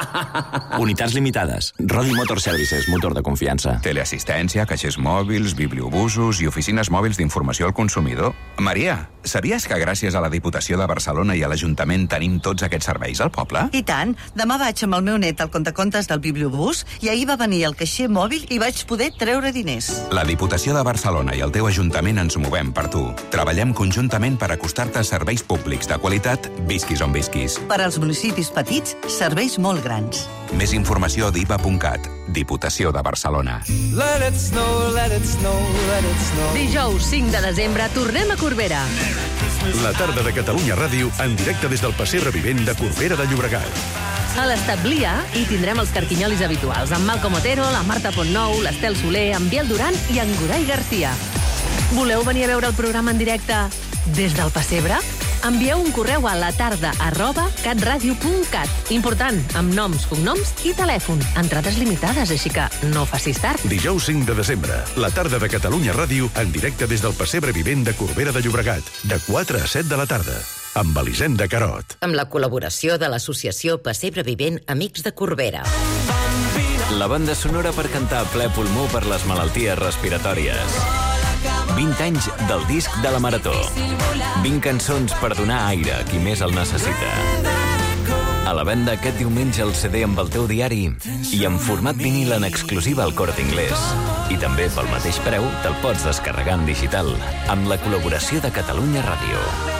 Unitats limitades. Rodi Motor Services, motor de confiança. Teleassistència, caixers mòbils, bibliobusos i oficines mòbils d'informació al consumidor. Maria, sabies que gràcies a la Diputació de Barcelona i a l'Ajuntament tenim tots aquests serveis al poble? I tant. Demà vaig amb el meu net al comptacontes del bibliobús i ahir va venir el caixer mòbil i vaig poder treure diners. La Diputació de Barcelona i el teu Ajuntament ens movem per tu. Treballem conjuntament per acostar-te a serveis públics de qualitat, visquis on visquis. Per als municipis petits, serveis molt grans. Més informació a diva punt cat. Diputació de Barcelona. Let it snow, let it snow, let it snow. Dijous cinc de desembre tornem a Corbera. La tarda de Catalunya Ràdio en directe des del Passeig Revivent de Corbera de Llobregat. A l'Establia hi tindrem els carquinyolis habituals, amb Malcom Otero, la Marta Pontnou, l'Estel Soler, en Biel Duran i en Goray García. Voleu venir a veure el programa en directe des del Passebre? Envieu un correu a la tarda arroba catradio punt cat. Important, amb noms, cognoms i telèfon. Entrades limitades, així que no facis tard. Dijous cinc de desembre, la tarda de Catalunya Ràdio en directe des del Passeig Revivent de Corbera de Llobregat, de quatre a set de la tarda, amb Elisenda Carot. Amb la col·laboració de l'associació Passebre Vivent Amics de Corbera. La banda sonora per cantar a ple pulmó per les malalties respiratòries. vint anys del disc de la Marató. vint cançons per donar aire a qui més el necessita. A la venda aquest diumenge el C D amb el teu diari i en format vinil en exclusiva al Corte Inglés. I també pel mateix preu te'l pots descarregar en digital amb la col·laboració de Catalunya Ràdio.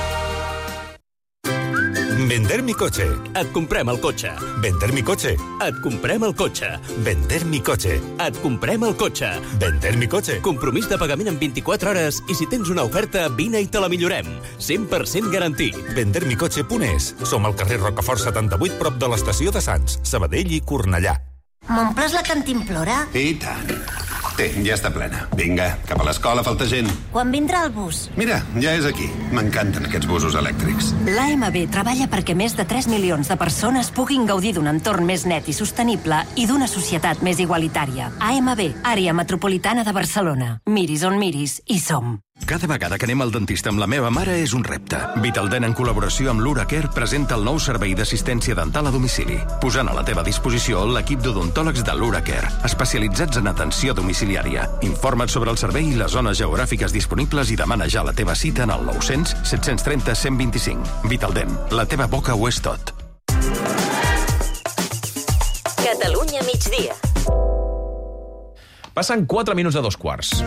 Vender mi coche. Et comprem el cotxe. Vender mi coche. Et comprem el cotxe. Vender mi coche. Et comprem el cotxe. Vender mi coche. Compromís de pagament en vint-i-quatre hores i si tens una oferta, vine i te la millorem. cent per cent garantit. vender mi coche punt es. Som al carrer Rocafort setanta-vuit, prop de l'estació de Sants, Sabadell i Cornellà. M'omples la cantimplora? I tant. Té, ja està plena. Vinga, cap a l'escola, falta gent. Quan vindrà el bus? Mira, ja és aquí. M'encanten aquests busos elèctrics. L'A M B treballa perquè més de tres milions de persones puguin gaudir d'un entorn més net i sostenible i d'una societat més igualitària. A M B, Àrea Metropolitana de Barcelona. Miris on miris, hi som. Cada vegada que anem al dentista amb la meva mare és un repte. Vitaldent, en col·laboració amb l'Uracare, presenta el nou servei d'assistència dental a domicili, posant a la teva disposició l'equip d'odontòlegs de l'Uracare, especialitzats en atenció domiciliària. Informa't sobre el servei i les zones geogràfiques disponibles i demana ja la teva cita en el nou cents, set-cents trenta, cent vint-i-cinc. Vitaldent, la teva boca ho és tot. Catalunya migdia. Passen quatre minuts de dos quarts.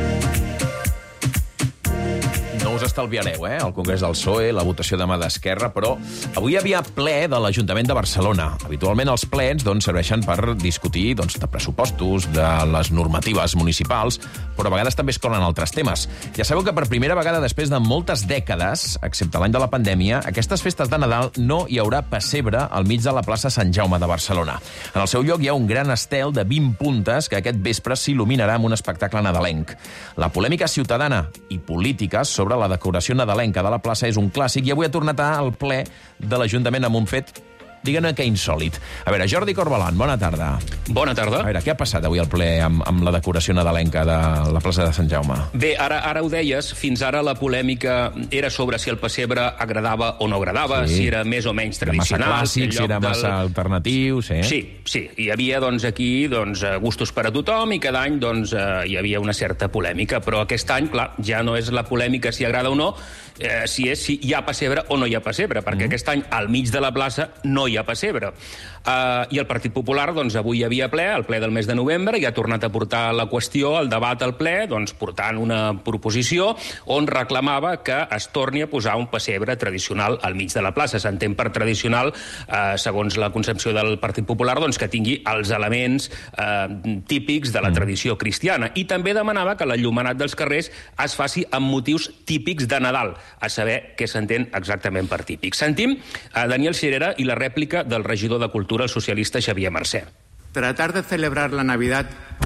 No us estalviareu, eh? El Congrés del P S O E, la votació demà d'Esquerra, però avui hi havia ple de l'Ajuntament de Barcelona. Habitualment els plens doncs, serveixen per discutir doncs, de pressupostos, de les normatives municipals, però a vegades també es colen altres temes. Ja sabeu que per primera vegada després de moltes dècades, excepte l'any de la pandèmia, aquestes festes de Nadal no hi haurà pessebre al mig de la plaça Sant Jaume de Barcelona. En el seu lloc hi ha un gran estel de vint puntes que aquest vespre s'il·luminarà amb un espectacle nadalenc. La polèmica ciutadana i política sobre la decoració nadalenca de la plaça és un clàssic i avui ha tornat al ple de l'Ajuntament amb un fet Digue'm què insòlit. A veure, Jordi Corbalan, bona tarda. Bona tarda. A veure, què ha passat avui al ple amb, amb la decoració nadalenca de la plaça de Sant Jaume? Bé, ara, ara ho deies, fins ara la polèmica era sobre si el pessebre agradava o no agradava, sí. si era més o menys tradicional. Era massa clàssic, si era massa del... alternatiu, sí. Sí, sí. Hi havia doncs, aquí doncs, gustos per a tothom i cada any doncs, hi havia una certa polèmica, però aquest any, clar, ja no és la polèmica si agrada o no, eh, si és si hi ha pessebre o no hi ha pessebre, perquè mm. aquest any al mig de la plaça no hi ha pessebre. Uh, I el Partit Popular, doncs, avui hi havia ple, el ple del mes de novembre, i ha tornat a portar la qüestió, el debat al ple, doncs, portant una proposició on reclamava que es torni a posar un pessebre tradicional al mig de la plaça. S'entén per tradicional, uh, segons la concepció del Partit Popular, doncs, que tingui els elements uh, típics de la tradició cristiana. I també demanava que l'enllumenat dels carrers es faci amb motius típics de Nadal, a saber què s'entén exactament per típic. Sentim a Daniel Sirera i la rèplica del regidor de Cultura, el socialista Xavier Mercè. Tratar de celebrar la Navidad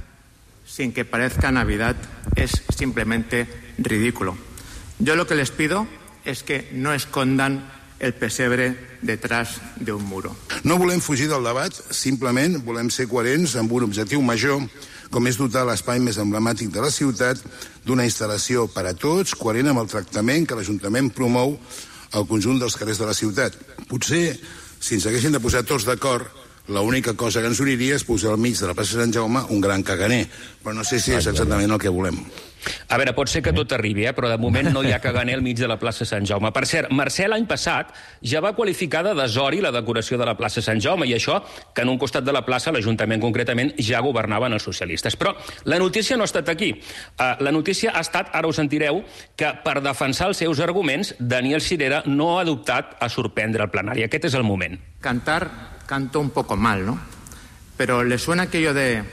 sin que parezca Navidad es simplemente ridículo. Yo lo que les pido es que no escondan el pesebre detrás de un muro. No volem fugir del debat, simplement volem ser coherents amb un objectiu major, com és dotar l'espai més emblemàtic de la ciutat d'una instal·lació per a tots, coherent amb el tractament que l'Ajuntament promou al conjunt dels carrers de la ciutat. Potser, si ens haguessin de posar tots d'acord, l'única cosa que ens uniria és posar al mig de la plaça Sant Jaume un gran caganer, però no sé si és exactament el que volem. A veure, pot ser que tot arribi, eh? però de moment no hi ha caganer al mig de la plaça Sant Jaume. Per cert, Mercè l'any passat ja va qualificar de desori la decoració de la plaça Sant Jaume, i això que en un costat de la plaça, l'Ajuntament concretament, ja governaven els socialistes. Però la notícia no ha estat aquí. Uh, la notícia ha estat, ara ho sentireu, que per defensar els seus arguments, Daniel Sirera no ha adoptat a sorprendre el plenari. Aquest és el moment. Cantar, canto un poco mal, ¿no? Pero ¿le suena aquello de...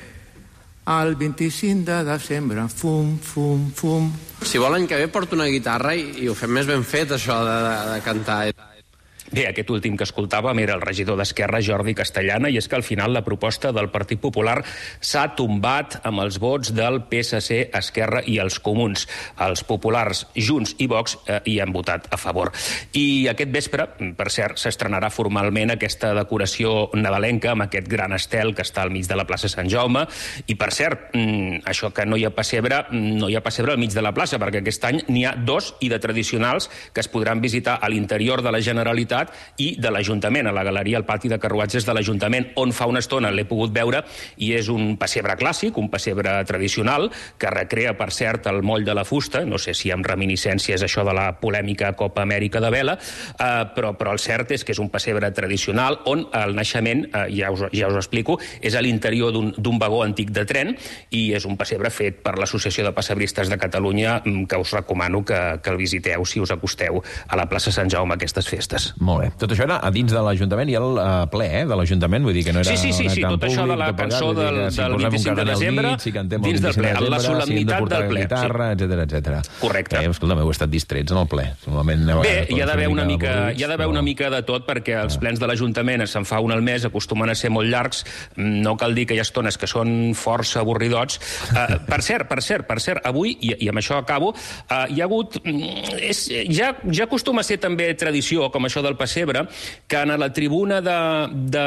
al vint-i-cinc de desembre, fum, fum, fum... Si vol l'any que ve porto una guitarra i, i ho fem més ben fet, això de, de, de cantar. Bé, aquest últim que escoltàvem era el regidor d'Esquerra, Jordi Castellana, i és que al final la proposta del Partit Popular s'ha tombat amb els vots del P S C, Esquerra i els Comuns. Els populars, Junts i Vox eh, hi han votat a favor. I aquest vespre, per cert, s'estrenarà formalment aquesta decoració nadalenca amb aquest gran estel que està al mig de la plaça Sant Jaume. I, per cert, mm, això que no hi ha pessebre, no hi ha pessebre al mig de la plaça, perquè aquest any n'hi ha dos i de tradicionals que es podran visitar a l'interior de la Generalitat i de l'Ajuntament, a la galeria al pati de carruatges de l'Ajuntament, on fa una estona l'he pogut veure, i és un pessebre clàssic, un pessebre tradicional, que recrea, per cert, el moll de la fusta, no sé si amb reminiscències això de la polèmica Copa Amèrica de vela, eh, però, però el cert és que és un pessebre tradicional on el naixement, eh, ja, us, ja us ho explico, és a l'interior d'un vagó antic de tren, i és un pessebre fet per l'Associació de Pessebristes de Catalunya, que us recomano que, que el visiteu si us acosteu a la plaça Sant Jaume a aquestes festes. Molt bé. Tot això era a dins de l'Ajuntament i el uh, ple eh, de l'Ajuntament, vull dir que no era... Sí, sí, sí, sí. tot públic, això de la cançó del, si del vint-i-cinc de desembre, si dins del ple, la solemnitat del ple. Guitarra, sí. etcètera, etcètera. Correcte. Eh, escolta'm, heu estat distrets en el ple. Bé, hi ha d'haver una, mica, hi ha d'haver una mica de tot, perquè els plens de l'Ajuntament se'n fa un al mes, acostumen a ser molt llargs, no cal dir que hi ha estones que són força avorridots. Uh, per cert, per cert, per cert, avui, i, i amb això acabo, uh, hi ha hagut... És, ja, ja acostuma a ser també tradició, com això del pessebre, que en la tribuna de, de,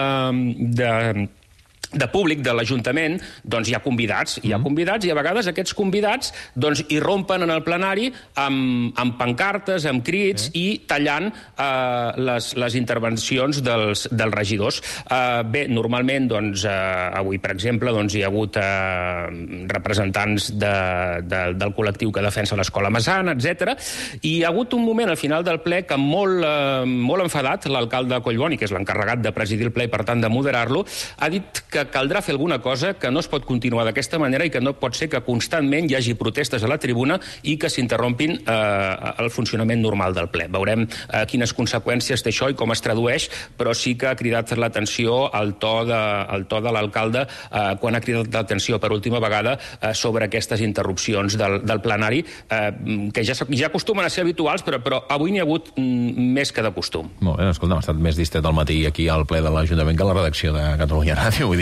de, de públic de l'Ajuntament doncs hi ha convidats, hi ha convidats i a vegades aquests convidats doncs irrompen en el plenari amb, amb pancartes, amb crits i tallant eh, les, les intervencions dels, dels regidors. Eh, bé, normalment doncs eh, avui, per exemple, doncs hi ha hagut eh, representants de, de, del col·lectiu que defensa l'Escola Massana, etcètera. I hi ha hagut un moment al final del ple que molt, eh, molt enfadat, l'alcalde Collboni, que és l'encarregat de presidir el ple i per tant de moderar-lo, ha dit que caldrà fer alguna cosa, que no es pot continuar d'aquesta manera i que no pot ser que constantment hi hagi protestes a la tribuna i que s'interrompin eh, el funcionament normal del ple. Veurem eh, quines conseqüències té això i com es tradueix, però sí que ha cridat l'atenció al to de, al to de l'alcalde eh, quan ha cridat l'atenció per última vegada eh, sobre aquestes interrupcions del, del plenari, eh, que ja, ja acostumen a ser habituals, però, però avui n'hi ha hagut mm, més que de costum. Molt bé, escolta, hem estat més distret al matí aquí al ple de l'Ajuntament que a la redacció de Catalunya Ràdio, vull dir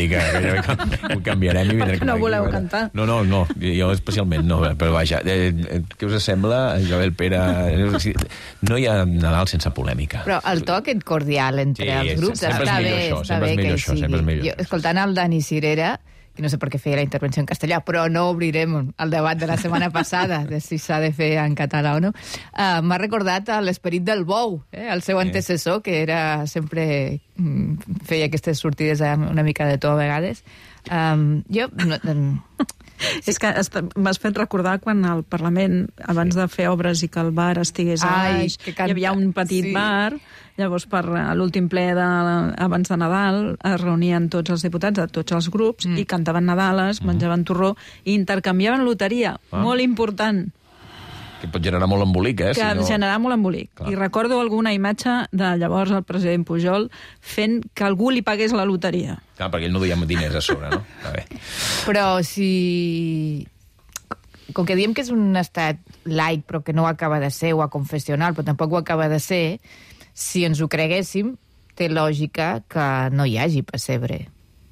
mica, que ho canviarem i vindrem. Perquè no voleu cantar. No, no, no, jo especialment no, però vaja, eh, què us sembla, Isabel, Pere? No hi ha Nadal sense polèmica. Però el to aquest cordial entre Sí, els grups sempre és està millor bé, això, està sempre bé és que millor hi això, sempre és sigui. millor Jo, escoltant el Dani Cirera, que no sé per què feia la intervenció en castellà, però no obrirem el debat de la setmana passada de si s'ha de fer en català o no, uh, m'ha recordat l'esperit del bou, eh? El seu antecessor, que era sempre mm, feia aquestes sortides amb una mica de to a vegades. Um, jo... No, um, És que m'has fet recordar quan al Parlament, abans de fer obres i que el bar estigués a Ai, baix, que canta- hi havia un petit sí. bar, llavors per l'últim ple de, abans de Nadal es reunien tots els diputats de tots els grups mm. i cantaven Nadales, menjaven torró i intercanviaven loteria, Ah. molt important. Que pot generar molt embolic, eh? Que si no... generar molt embolic. Clar. I recordo alguna imatge de llavors el president Pujol fent que algú li pagués la loteria. Clar, perquè ell no duia diners a sobre, no? A veure. Però si... Com que diem que és un estat laic, però que no ho acaba de ser, o confessional, però tampoc ho acaba de ser, si ens ho creguéssim, té lògica que no hi hagi pessebre.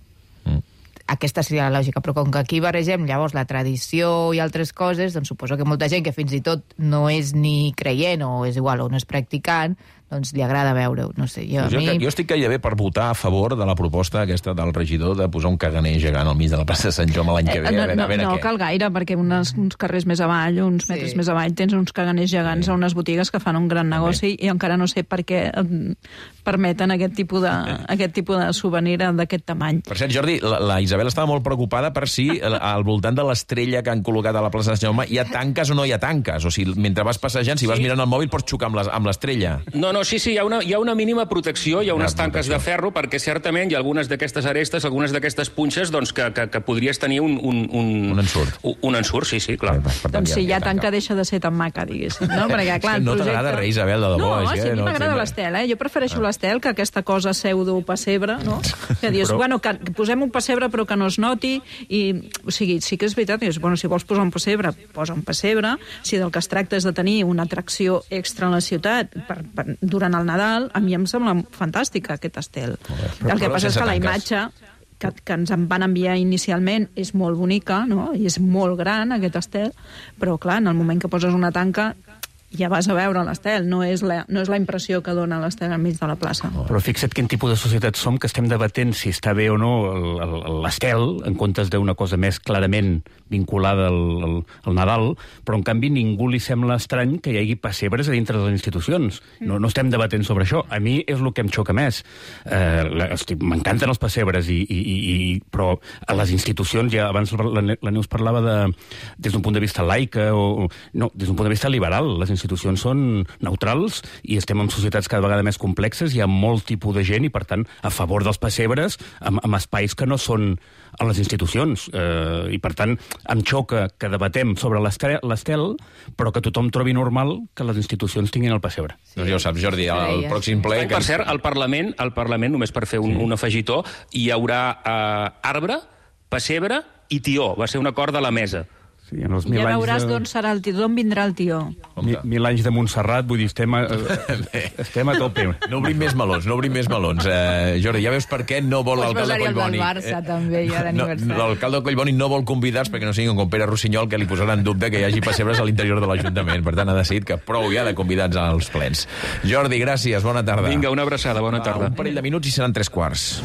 Mm. Aquesta seria la lògica, però com que aquí barregem llavors la tradició i altres coses, doncs suposo que molta gent que fins i tot no és ni creient o és igual o no és practicant, doncs li agrada veure-ho, no sé. Jo, Jo, a mi... jo estic gairebé per votar a favor de la proposta aquesta del regidor de posar un caganer gegant al mig de la plaça de Sant Jaume l'any que ve. Eh, no, a veure, no, a veure no què. cal gaire, perquè unes, uns carrers més avall, uns Sí. metres més avall, tens uns caganers gegants a unes botigues que fan un gran negoci i encara no sé per què eh, permeten aquest tipus de, aquest tipus de souvenir d'aquest tamany. Per cert, Jordi, la, la Isabel estava molt preocupada per si al, al voltant de l'estrella que han col·locat a la plaça de Sant Jaume hi ha tanques o no hi ha tanques. O sigui, mentre vas passejant, si vas mirant el mòbil, pots xocar amb les- amb l'estrella. No, no, sí, sí, hi ha una, hi ha una mínima protecció, hi ha unes Una tanques protecció. de ferro, perquè certament hi ha algunes d'aquestes arestes, algunes d'aquestes punxes, doncs que, que, que podries tenir un... Un, un, un ensurt. Un, un ensurt, sí, sí, clar. Doncs si hi ha tanca, deixa de ser tan maca, diguéssim, no? Perquè, clar, És que no el projecte... t'agrada res, Isabel, de debò. No, és que sí, a mi no m'agrada sé- l'estel, eh? Jo prefereixo l'estel que aquesta cosa pseudo-pessebre, no? Que dius, Però- bueno, que posem un pessebre però que no es noti, i, o sigui, sí que és veritat, dius, bueno, si vols posar un pessebre, posa un pessebre, si del que es tracta és de tenir una atracció extra a la ciutat per, per, durant el Nadal, a mi em sembla fantàstica aquest estel. Però- El que però passa és sense que la tanques. imatge que, que ens en van enviar inicialment és molt bonica, no? I és molt gran, aquest estel, però, clar, en el moment que poses una tanca ja vas a veure l'estel, no és la, no és la impressió que dona l'estel al mig de la plaça. Però fixa't quin tipus de societat som, que estem debatent si està bé o no el- el- l'estel, en comptes d'una cosa més clarament vinculada al, al, al Nadal, però en canvi ningú li sembla estrany que hi hagi pessebres a dintre de les institucions. No, no estem debatent sobre això. A mi és el que em xoca més. Eh, la- estic- M'encanten els pessebres, i, i, i, i- però a les institucions, ja abans la, Ne- la Neus parlava de, des d'un punt de vista laica, o, no, des d'un punt de vista liberal. Les institucions són neutrals i estem en societats cada vegada més complexes, hi ha molt tipus de gent i, per tant, a favor dels pessebres amb, amb espais que no són a les institucions. Eh, I, per tant, em xoca que debatem sobre l'estel, l'estel, però que tothom trobi normal que les institucions tinguin el pessebre. Sí. Doncs ja ho saps, Jordi, al pròxim ple... Per cert, al Parlament, al Parlament, només per fer un, sí. un afegitó, hi haurà eh, arbre, pessebre i tió. Va ser un acord de la mesa. Sí, en els I mil ja anys veuràs de- d'on serà el tió, d'on vindrà el tió. Mil, mil anys de Montserrat, vull dir, estem a, estem a tope. No obrim més melons, no obrim més melons. Eh, Jordi, ja veus per què no vol Pots l'alcalde posar-hi el del Collboni. Barça, també, ja no, d'aniversari. l'alcalde Collboni no vol convidats perquè no siguin com Pere Rossinyol, que li posaran en dubte que hi hagi pessebres a l'interior de l'Ajuntament. Per tant, ha decidit que prou ja de convidats als plens. Jordi, gràcies, bona tarda. Vinga, una abraçada, bona tarda. Un parell de minuts i seran tres quarts.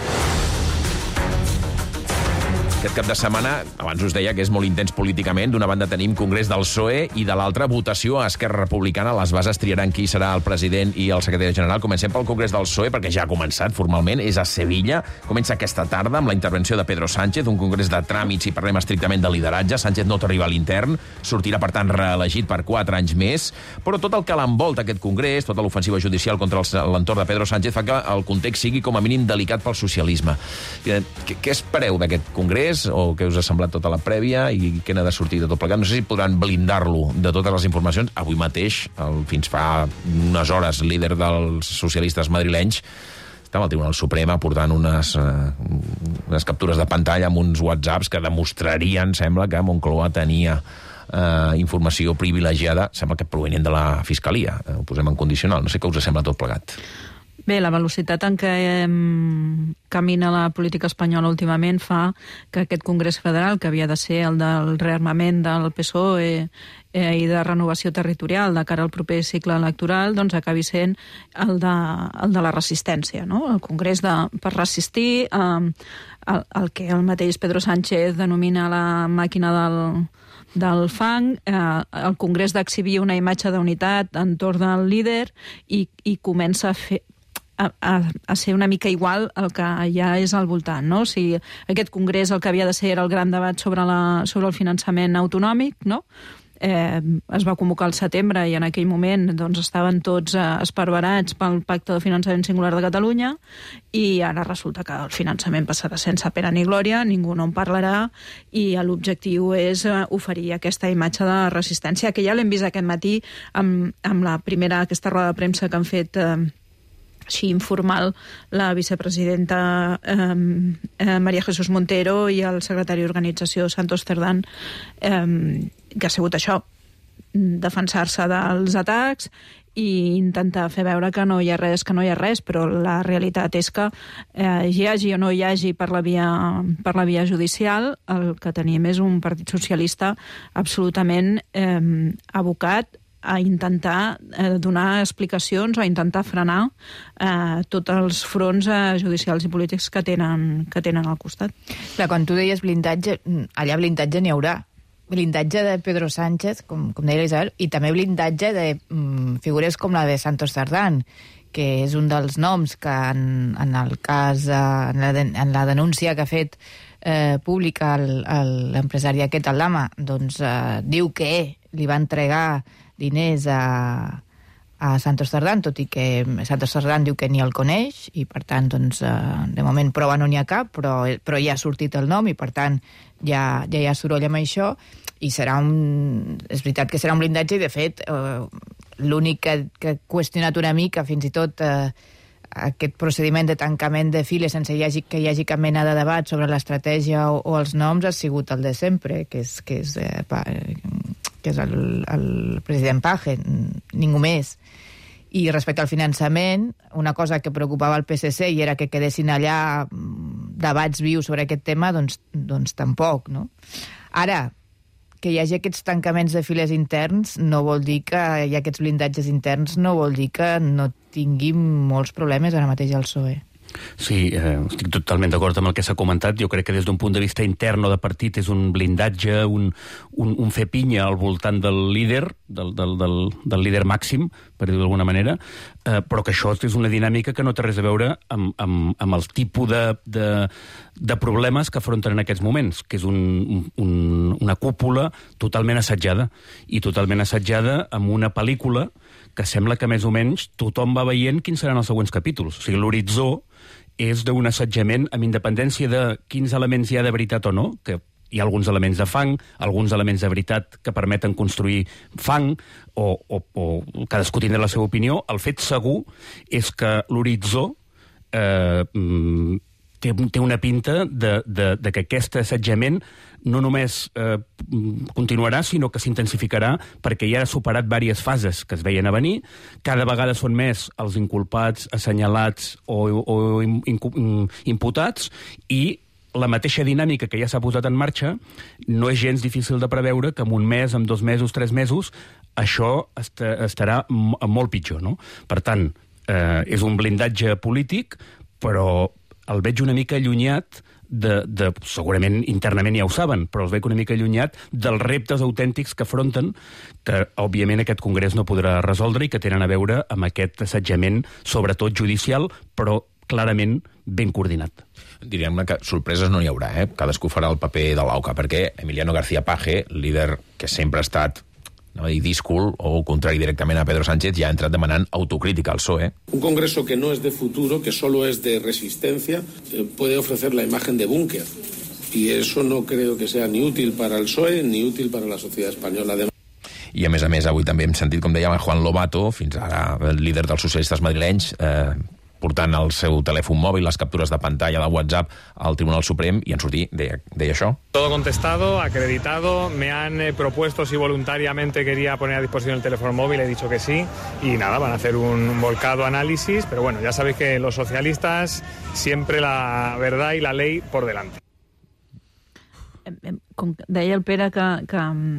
Aquest cap de setmana, abans us deia que és molt intens políticament. D'una banda tenim Congrés del P S O E i de l'altra votació a Esquerra Republicana. Les bases triaran qui serà el president i el secretari general. Comencem pel Congrés del P S O E perquè ja ha començat formalment. És a Sevilla. Comença aquesta tarda amb la intervenció de Pedro Sánchez, un congrés de tràmits, i parlem estrictament de lideratge. Sánchez no t'arriba a l'intern, sortirà per tant reelegit per quatre anys més, però tot el que l'envolta aquest congrés, tota l'ofensiva judicial contra el- l'entorn de Pedro Sánchez, fa que el context sigui com a mínim delicat pel socialisme. Eh, Què, què espereu d'aquest congrés, o què us ha semblat tota la prèvia i què n'ha de sortir de tot plegat? No sé si podran blindar-lo de totes les informacions. Avui mateix, el, fins fa unes hores, líder dels socialistes madrilenys estava al Tribunal Suprem aportant unes, eh, unes captures de pantalla amb uns whatsapps que demostrarien, sembla, que Moncloa tenia eh, informació privilegiada, sembla que provenient de la Fiscalia. Eh, ho posem en condicional. No sé què us sembla tot plegat. Bé, la velocitat en què eh, camina la política espanyola últimament fa que aquest Congrés Federal, que havia de ser el del rearmament del P S O E eh, i de renovació territorial de cara al proper cicle electoral, doncs acabi sent el de, el de la resistència, no? El Congrés de, per resistir eh, el, el que el mateix Pedro Sánchez denomina la màquina del del fang, eh, el Congrés d'exhibir una imatge d'unitat entorn del líder i, i comença a fer A, a, a ser una mica igual el que ja és al voltant, no? O sigui, aquest congrés el que havia de ser era el gran debat sobre, la, sobre el finançament autonòmic, no? Eh, es va convocar al setembre i en aquell moment doncs, estaven tots eh, esparverats pel Pacte de Finançament Singular de Catalunya i ara resulta que el finançament passarà sense pena ni glòria, ningú no en parlarà i l'objectiu és eh, oferir aquesta imatge de resistència que ja l'hem vist aquest matí amb, amb la primera, aquesta roda de premsa que han fet eh, així informal la vicepresidenta eh, eh, María Jesús Montero i el secretari d'Organització Santos Cerdán, eh, que ha sigut això, defensar-se dels atacs i intentar fer veure que no hi ha res, que no hi ha res, però la realitat és que eh, hi hagi o no hi hagi per la via, per la via judicial, el que tenim és un Partit Socialista absolutament eh, abocat a intentar eh, donar explicacions o a intentar frenar eh, tots els fronts eh, judicials i polítics que tenen, que tenen al costat. Clar, quan tu deies blindatge, allà blindatge n'hi haurà. Blindatge de Pedro Sánchez, com, com deia l'Isabel, i també blindatge de mm, figures com la de Santos Cerdán, que és un dels noms que en, en el cas, eh, en, la de, en la denúncia que ha fet eh, pública l'empresari aquest, el Lama, doncs eh, diu que li va entregar diners a, a Santos Cerdán, tot i que Santos Cerdán diu que ni el coneix i per tant, doncs, de moment prova no n'hi ha cap, però, però ja ha sortit el nom i per tant ja, ja hi ha soroll amb això i serà un... és veritat que serà un blindatge i de fet eh, l'únic que, que ha qüestionat una mica fins i tot eh, aquest procediment de tancament de files sense hi hagi, que hi hagi cap mena de debat sobre l'estratègia o, o els noms ha sigut el de sempre, que és, que és eh, pa, que és el, el president Page, ningú més. I respecte al finançament, una cosa que preocupava el P S C i era que quedessin allà debats vius sobre aquest tema, doncs, doncs tampoc, no? Ara, que hi hagi aquests tancaments de files interns no vol dir que hi ha aquests blindatges interns, no vol dir que no tinguin molts problemes ara mateix al P S O E. Sí, eh, estic totalment d'acord amb el que s'ha comentat. Jo crec que des d'un punt de vista intern o de partit és un blindatge, un, un, un fer pinya al voltant del líder, del, del, del, del líder màxim, per dir-ho d'alguna manera, eh, però que això és una dinàmica que no té res a veure amb, amb, amb el tipus de, de, de problemes que afronten en aquests moments, que és un, un, una cúpula totalment assetjada, i totalment assetjada amb una pel·lícula que sembla que més o menys tothom va veient quins seran els següents capítols. O sigui, l'horitzó és d'un assetjament amb independència de quins elements hi ha de veritat o no, que hi ha alguns elements de fang, alguns elements de veritat que permeten construir fang, o, o, o cadascú tindrà la seva opinió. El fet segur és que l'horitzó eh, té, té una pinta de, de, de que aquest assetjament no només eh, continuarà, sinó que s'intensificarà perquè ja ha superat diverses fases que es veien a venir. Cada vegada són més els inculpats, assenyalats o, o imputats, i la mateixa dinàmica que ja s'ha posat en marxa no és gens difícil de preveure que en un mes, en dos mesos, tres mesos, això est estarà molt pitjor, no? Per tant, eh, és un blindatge polític, però el veig una mica allunyat de, de, segurament internament ja ho saben, però els veig una mica allunyat dels reptes autèntics que afronten, que òbviament aquest congrés no podrà resoldre i que tenen a veure amb aquest assetjament, sobretot judicial, però clarament ben coordinat. Diríem que sorpreses no n'hi haurà, eh? Cadascú farà el paper de l'auca, perquè Emiliano García Paje, líder que sempre ha estat no dir díscol o contrari directament a Pedro Sánchez, ya ha entrat demanant autocrítica al P S O E. Un Congreso que no es de futuro, que solo es de resistencia, eh, puede ofrecer la imagen de búnker. Y eso no creo que sea ni útil para el P S O E ni útil para la sociedad española. I a més a més, avui també hem sentit, com dèiem, Juan Lobato, fins ara el líder dels socialistes madrilenys, eh, portant el seu telèfon mòbil, les captures de pantalla de WhatsApp al Tribunal Suprem, i en sortir deia, deia això. Todo contestado, acreditado, me han eh, propuesto si voluntariamente quería poner a disposición el teléfono móvil, he dicho que sí, y nada, van a hacer un volcado análisis, pero bueno, ya sabéis que los socialistas siempre la verdad y la ley por delante. Com deia el Pere que, que,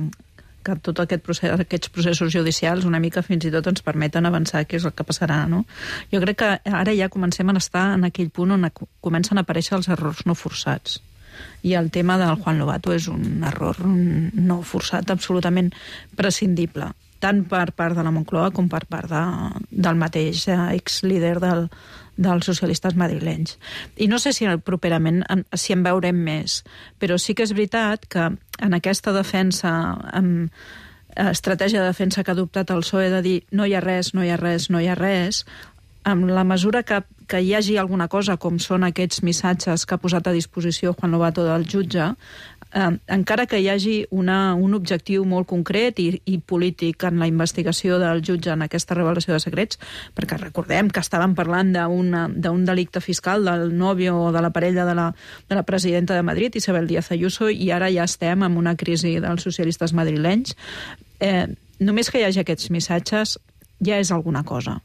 que tot aquest procés, aquests processos judicials una mica fins i tot ens permeten avançar què és el que passarà, no? Jo crec que ara ja comencem a estar en aquell punt on comencen a aparèixer els errors no forçats. I el tema del Juan Lobato és un error no forçat absolutament prescindible, tant per part de la Moncloa com per part de, del mateix ex-líder del, dels socialistes madrilenys. I no sé si properament si en veurem més, però sí que és veritat que en aquesta defensa, en estratègia de defensa que ha adoptat el P S O E de dir no hi ha res, no hi ha res, no hi ha res, amb la mesura que, que hi hagi alguna cosa, com són aquests missatges que ha posat a disposició Juan Lobato del jutge, eh, encara que hi hagi una, un objectiu molt concret i, i polític en la investigació del jutge en aquesta revelació de secrets, perquè recordem que estàvem parlant d'un delicte fiscal del nòvio o de la parella de la, de la presidenta de Madrid, Isabel Díaz Ayuso, i ara ja estem en una crisi dels socialistes madrilenys. Eh, només que hi hagi aquests missatges ja és alguna cosa.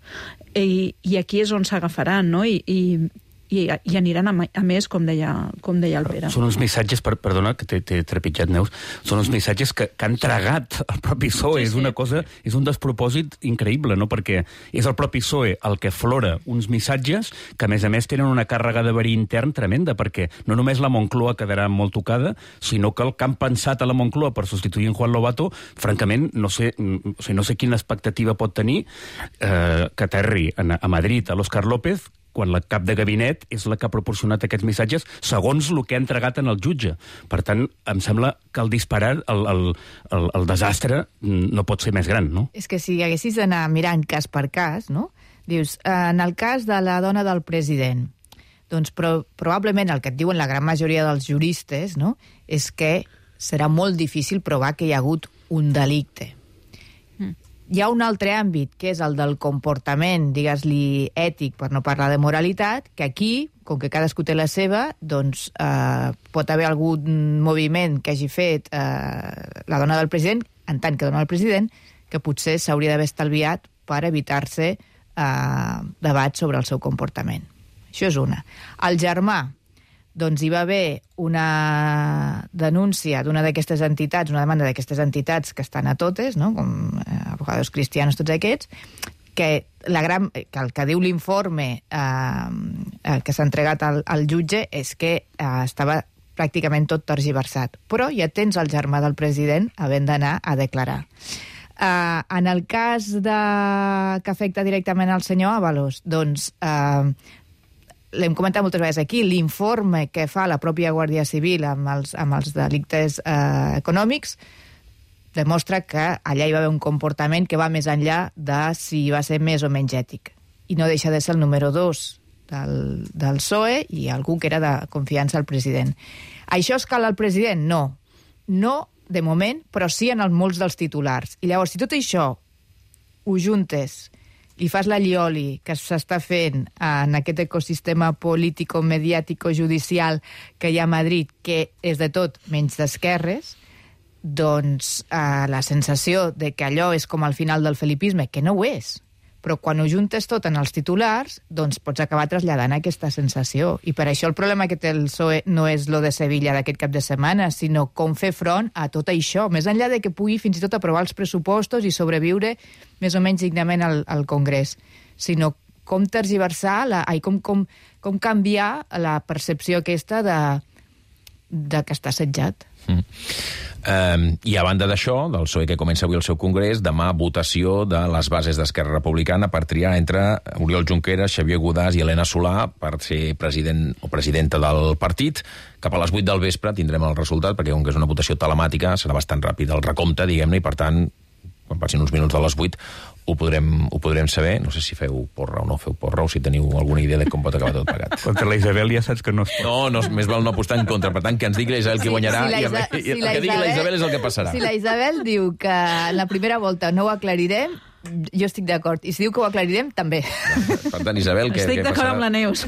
I, i aquí és on s'agafaran, no? I, i, i, i aniran a, a més, com deia, com deia el Pere. Són uns missatges, per, perdona que t'he trepitjat, Neus, són uns missatges que, que han tragat el propi P S O E. Sí, sí. És una cosa, és un despropòsit increïble, no? Perquè és el propi P S O E el que flora uns missatges que, a més a més, tenen una càrrega de verí intern tremenda, perquè no només la Moncloa quedarà molt tocada, sinó que el que han pensat a la Moncloa per substituir en Juan Lobato, francament, no sé, o sigui, no sé quina expectativa pot tenir eh, que aterri a, a Madrid a l'Òscar López, quan la cap de gabinet és la que ha proporcionat aquests missatges segons el que ha entregat en el jutge. Per tant, em sembla que el disparar, el, el, el, el desastre, no pot ser més gran, no? És que si haguessis d'anar mirant cas per cas, no? Dius, en el cas de la dona del president, doncs pro probablement el que et diuen la gran majoria dels juristes, no?, és que serà molt difícil provar que hi ha hagut un delicte. Hi ha un altre àmbit, que és el del comportament, digues-li, ètic, per no parlar de moralitat, que aquí, com que cadascú té la seva, doncs eh, pot haver algun moviment que hagi fet eh, la dona del president, en tant que dona del president, que potser s'hauria d'haver estalviat per evitar-se eh, debats sobre el seu comportament. Això és una. El germà, doncs hi va haver una denúncia d'una d'aquestes entitats, una demanda d'aquestes entitats que estan a totes, no?, com eh, Abogados Cristianos, tots aquests, que, la gran, que el que diu l'informe eh, que s'ha entregat al, al jutge és que eh, estava pràcticament tot tergiversat. Però ja tens el germà del president havent d'anar a declarar. Uh, en el cas de... que afecta directament al senyor Ábalos, doncs... Uh, l'hem comentat moltes vegades aquí, l'informe que fa la pròpia Guàrdia Civil amb els, amb els delictes eh, econòmics demostra que allà hi va haver un comportament que va més enllà de si va ser més o menys ètic. I no deixa de ser el número dos del, del P S O E i algú que era de confiança al president. Això escala al president? No. No, de moment, però sí en els molts dels titulars. I llavors, si tot això ho juntes i fas la llioli que s'està fent en aquest ecosistema político-mediàtico-judicial que hi ha a Madrid, que és de tot menys d'esquerres, doncs eh, la sensació de que allò és com al final del felipisme, que no ho és, però quan ho juntes tot en els titulars, doncs pots acabar traslladant aquesta sensació. I per això el problema que té el P S O E no és lo de Sevilla d'aquest cap de setmana, sinó com fer front a tot això, més enllà de que pugui fins i tot aprovar els pressupostos i sobreviure més o menys dignament al, al Congrés, sinó com tergiversar, la, ai, com, com, com canviar la percepció aquesta de, de que està assetjat. Mm. Um, I a banda d'això, del P S O E que comença avui el seu congrés, demà votació de les bases d'Esquerra Republicana per triar entre Oriol Junqueras, Xavier Godàs i Elena Solà per ser president o presidenta del partit. Cap a les vuit del vespre tindrem el resultat, perquè com que és una votació telemàtica serà bastant ràpid el recompte, diguem-ne, i per tant, quan passin uns minuts de les vuit, ho podrem, ho podrem saber. No sé si feu porra o no feu porra, o si teniu alguna idea de com pot acabar tot plegat. Contra la Isabel ja saps que no... No, no, més val no apostar en contra. Per tant, que ens digui la Isabel qui guanyarà, si, si i, i, si i el que digui la Isabel és el que passarà. Si la Isabel diu que en la primera volta no ho aclarirem, Jo estic d'acord. I si diu que ho aclarirem, també. Per tant, Isabel, què, estic què d'acord passarà? amb la Neus.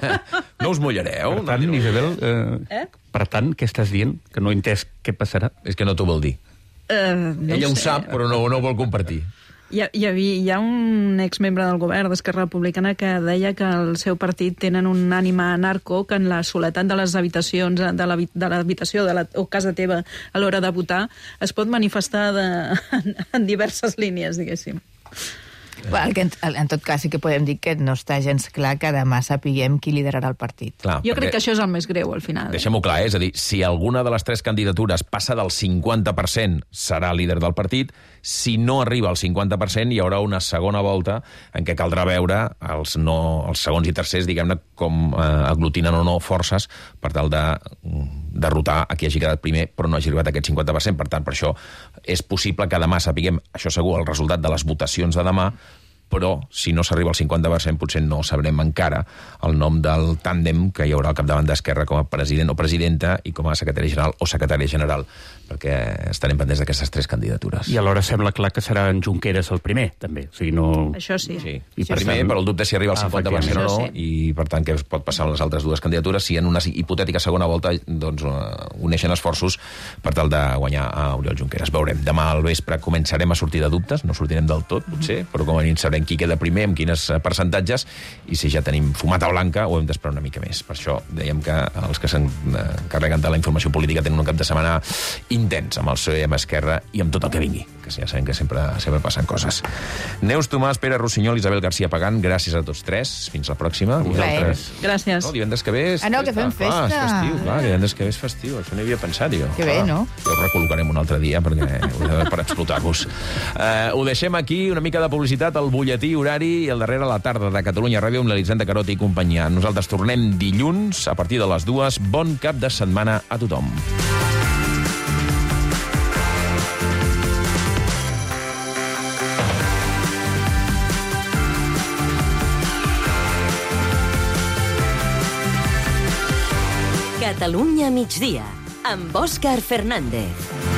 No us mullareu? Per tant, Isabel, eh, Eh? per tant, què estàs dient? Que no he entès què passarà? És que no t'ho vol dir. Uh, no Ella ho sé. sap, però no, no ho vol compartir. Hi ha, hi, havia, hi ha un exmembre del govern d'Esquerra Republicana que deia que el seu partit tenen un ànima narco, que en la soledat de les habitacions, de l'habi- de l'habitació de la, o casa teva a l'hora de votar, es pot manifestar de, en, en diverses línies, diguéssim. Well, que en, en tot cas sí que podem dir que no està gens clar que demà sapiguem qui liderarà el partit. Clar, Jo crec que això és el més greu, al final. Deixem-ho clar, eh? És a dir, si alguna de les tres candidatures passa del cinquanta per cent, serà líder del partit. Si no arriba al cinquanta per cent, hi haurà una segona volta en què caldrà veure els, no, els segons i tercers, diguem-ne, com eh, aglutinen o no forces per tal de mm, derrotar a qui hagi quedat primer, però no hagi arribat a aquest cinquanta per cent. Per tant, per això és possible que demà sapiguem, això segur, el resultat de les votacions de demà, però si no s'arriba al cinquanta per cent potser no sabrem encara el nom del tàndem que hi haurà al capdavant d'Esquerra com a president o presidenta i com a secretari general o secretària general, perquè estarem pendents d'aquestes tres candidatures. I alhora sembla clar que serà en Junqueras el primer, també. O sigui, no... Això sí. Sí. I I per primer, tant- per el dubte si arriba al Ah, cinquanta per cent o no, efectivament. i per tant què pot passar amb les altres dues candidatures si en una hipotètica segona volta doncs, uh, uneixen esforços per tal de guanyar a Oriol Junqueras. Veurem. Demà al vespre començarem a sortir de dubtes, no sortirem del tot, potser, però com a mínim sabrem qui queda primer, amb quines eh, percentatges, i si ja tenim fumata blanca ho hem d'esperar una mica més. Per això dèiem que els que s'encarreguen de la informació política tenen un cap de setmana intens amb el P S O E, amb Esquerra i amb tot el que vingui, que ja sabem que sempre, sempre passen coses. Neus Tomàs, Pere Rossinyol, Isabel García Pagant, gràcies a tots tres. Fins la pròxima. Vosaltres. Gràcies. No, divendres que ve és Ah, no, que fem Clar, és festa. festiu, clar, divendres que ve és festiu. Això no hi havia pensat, jo. Que bé, Clar. no? Ja ho recol·locarem un altre dia perquè, per explotar-vos. Uh, ho deixem aquí, una mica de publicitat, el butlletí horari i el darrere a la tarda de Catalunya Ràdio amb l'Elisenda Carot i companyia. Nosaltres tornem dilluns a partir de les dues. Bon cap de setmana a tothom. Catalunya migdia, amb Òscar Fernández.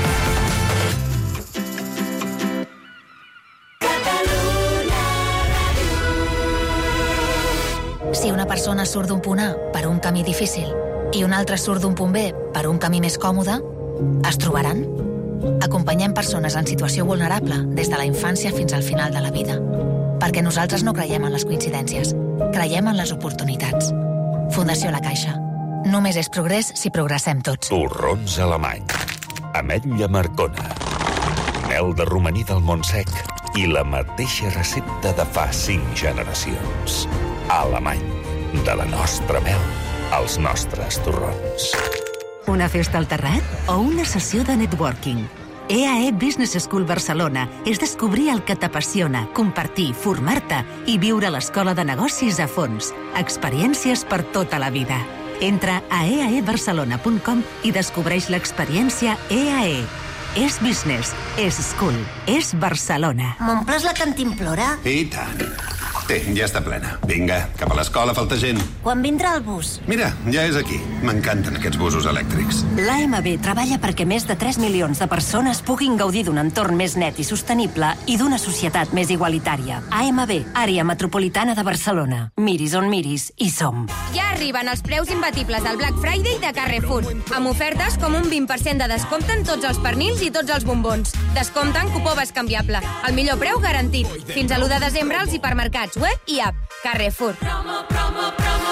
Si una persona surt d'un punt A per un camí difícil i una altra surt d'un punt B per un camí més còmode, es trobaran? Acompanyem persones en situació vulnerable des de la infància fins al final de la vida. Perquè nosaltres no creiem en les coincidències, creiem en les oportunitats. Fundació La Caixa. Només és progrés si progressem tots. Torrons alemany. Ametlla Marcona. Mel de romaní del Montsec i la mateixa recepta de fa cinc generacions. Alemany. De la nostra mel als nostres torrons. Una festa al terrat o una sessió de networking? E A E Business School Barcelona és descobrir el que t'apassiona, compartir, formar-te i viure l'escola de negocis a fons. Experiències per tota la vida. Entra a e a e barcelona punt com i descobreix l'experiència E A E. És business, és school, és Barcelona. M'omples la cantimplora? I tant. Té, ja està plena. Vinga, cap a l'escola, falta gent. Quan vindrà el bus? Mira, ja és aquí. M'encanten aquests busos elèctrics. L'A M B treballa perquè més de tres milions de persones puguin gaudir d'un entorn més net i sostenible i d'una societat més igualitària. A M B, Àrea Metropolitana de Barcelona. Miris on miris, hi som. Ja arriben els preus imbatibles del Black Friday de Carrefour, amb ofertes com un vint per cent de descompte en tots els pernils i tots els bombons. Descompte en cupó bescanviable. El millor preu garantit. Fins a l'u de desembre als hipermercats, web i app. Carrefour. Promo, promo, promo.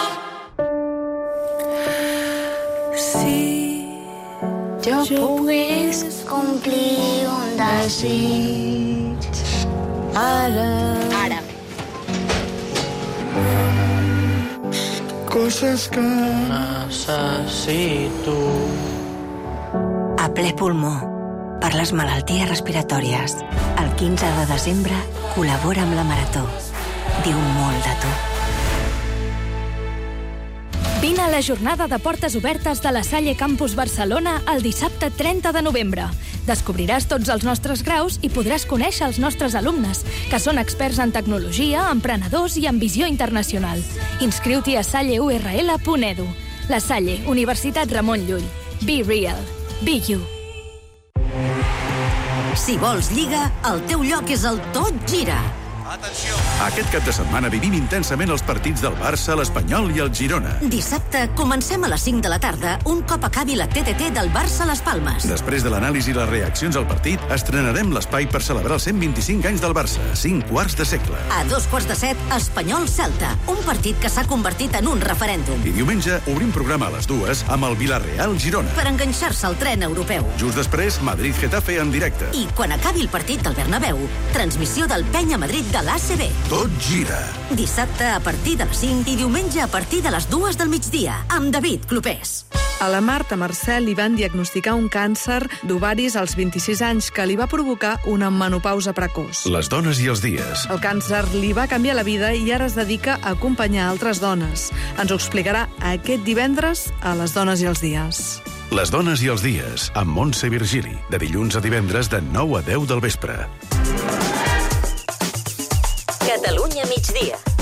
Si jo, jo pogués complir un desig ara. Ara. Coses que necessito. A ple pulmó, per les malalties respiratòries. El quinze de desembre col·labora amb la Marató. Diu molt de tu. Vine a la jornada de portes obertes de la Salle Campus Barcelona el dissabte trenta de novembre. Descobriràs tots els nostres graus i podràs conèixer els nostres alumnes, que són experts en tecnologia, emprenedors i en visió internacional. Inscriu-t'hi a salle u erre ele punt edu. La Salle, Universitat Ramon Llull. Be real. Be you. Si vols lliga, el teu lloc és el Tot Gira. Atenció! Aquest cap de setmana vivim intensament els partits del Barça, l'Espanyol i el Girona. Dissabte comencem a les cinc de la tarda, un cop acabi la T T T del Barça Les Palmes. Després de l'anàlisi i les reaccions al partit, estrenarem l'espai per celebrar els cent vint-i-cinc anys del Barça, cinc quarts de segle. A dos quarts de set, Espanyol-Celta, un partit que s'ha convertit en un referèndum. I diumenge obrim programa a les dues amb el Villarreal-Girona. Per enganxar-se al tren europeu. Just després, Madrid-Getafe en directe. I quan acabi el partit del Bernabéu, transmissió del Penya Madrid de l'A C B. Tot gira. Dissabte a partir de les cinc i diumenge a partir de les dues del migdia, amb David Clopés. A la Marta Mercè li van diagnosticar un càncer d'ovaris als vint-i-sis anys que li va provocar una menopausa precoç. Les dones i els dies. El càncer li va canviar la vida i ara es dedica a acompanyar altres dones. Ens ho explicarà aquest divendres a Les dones i els dies. Les dones i els dies, amb Montse Virgili, de dilluns a divendres de nou a deu del vespre. Catalunya migdia.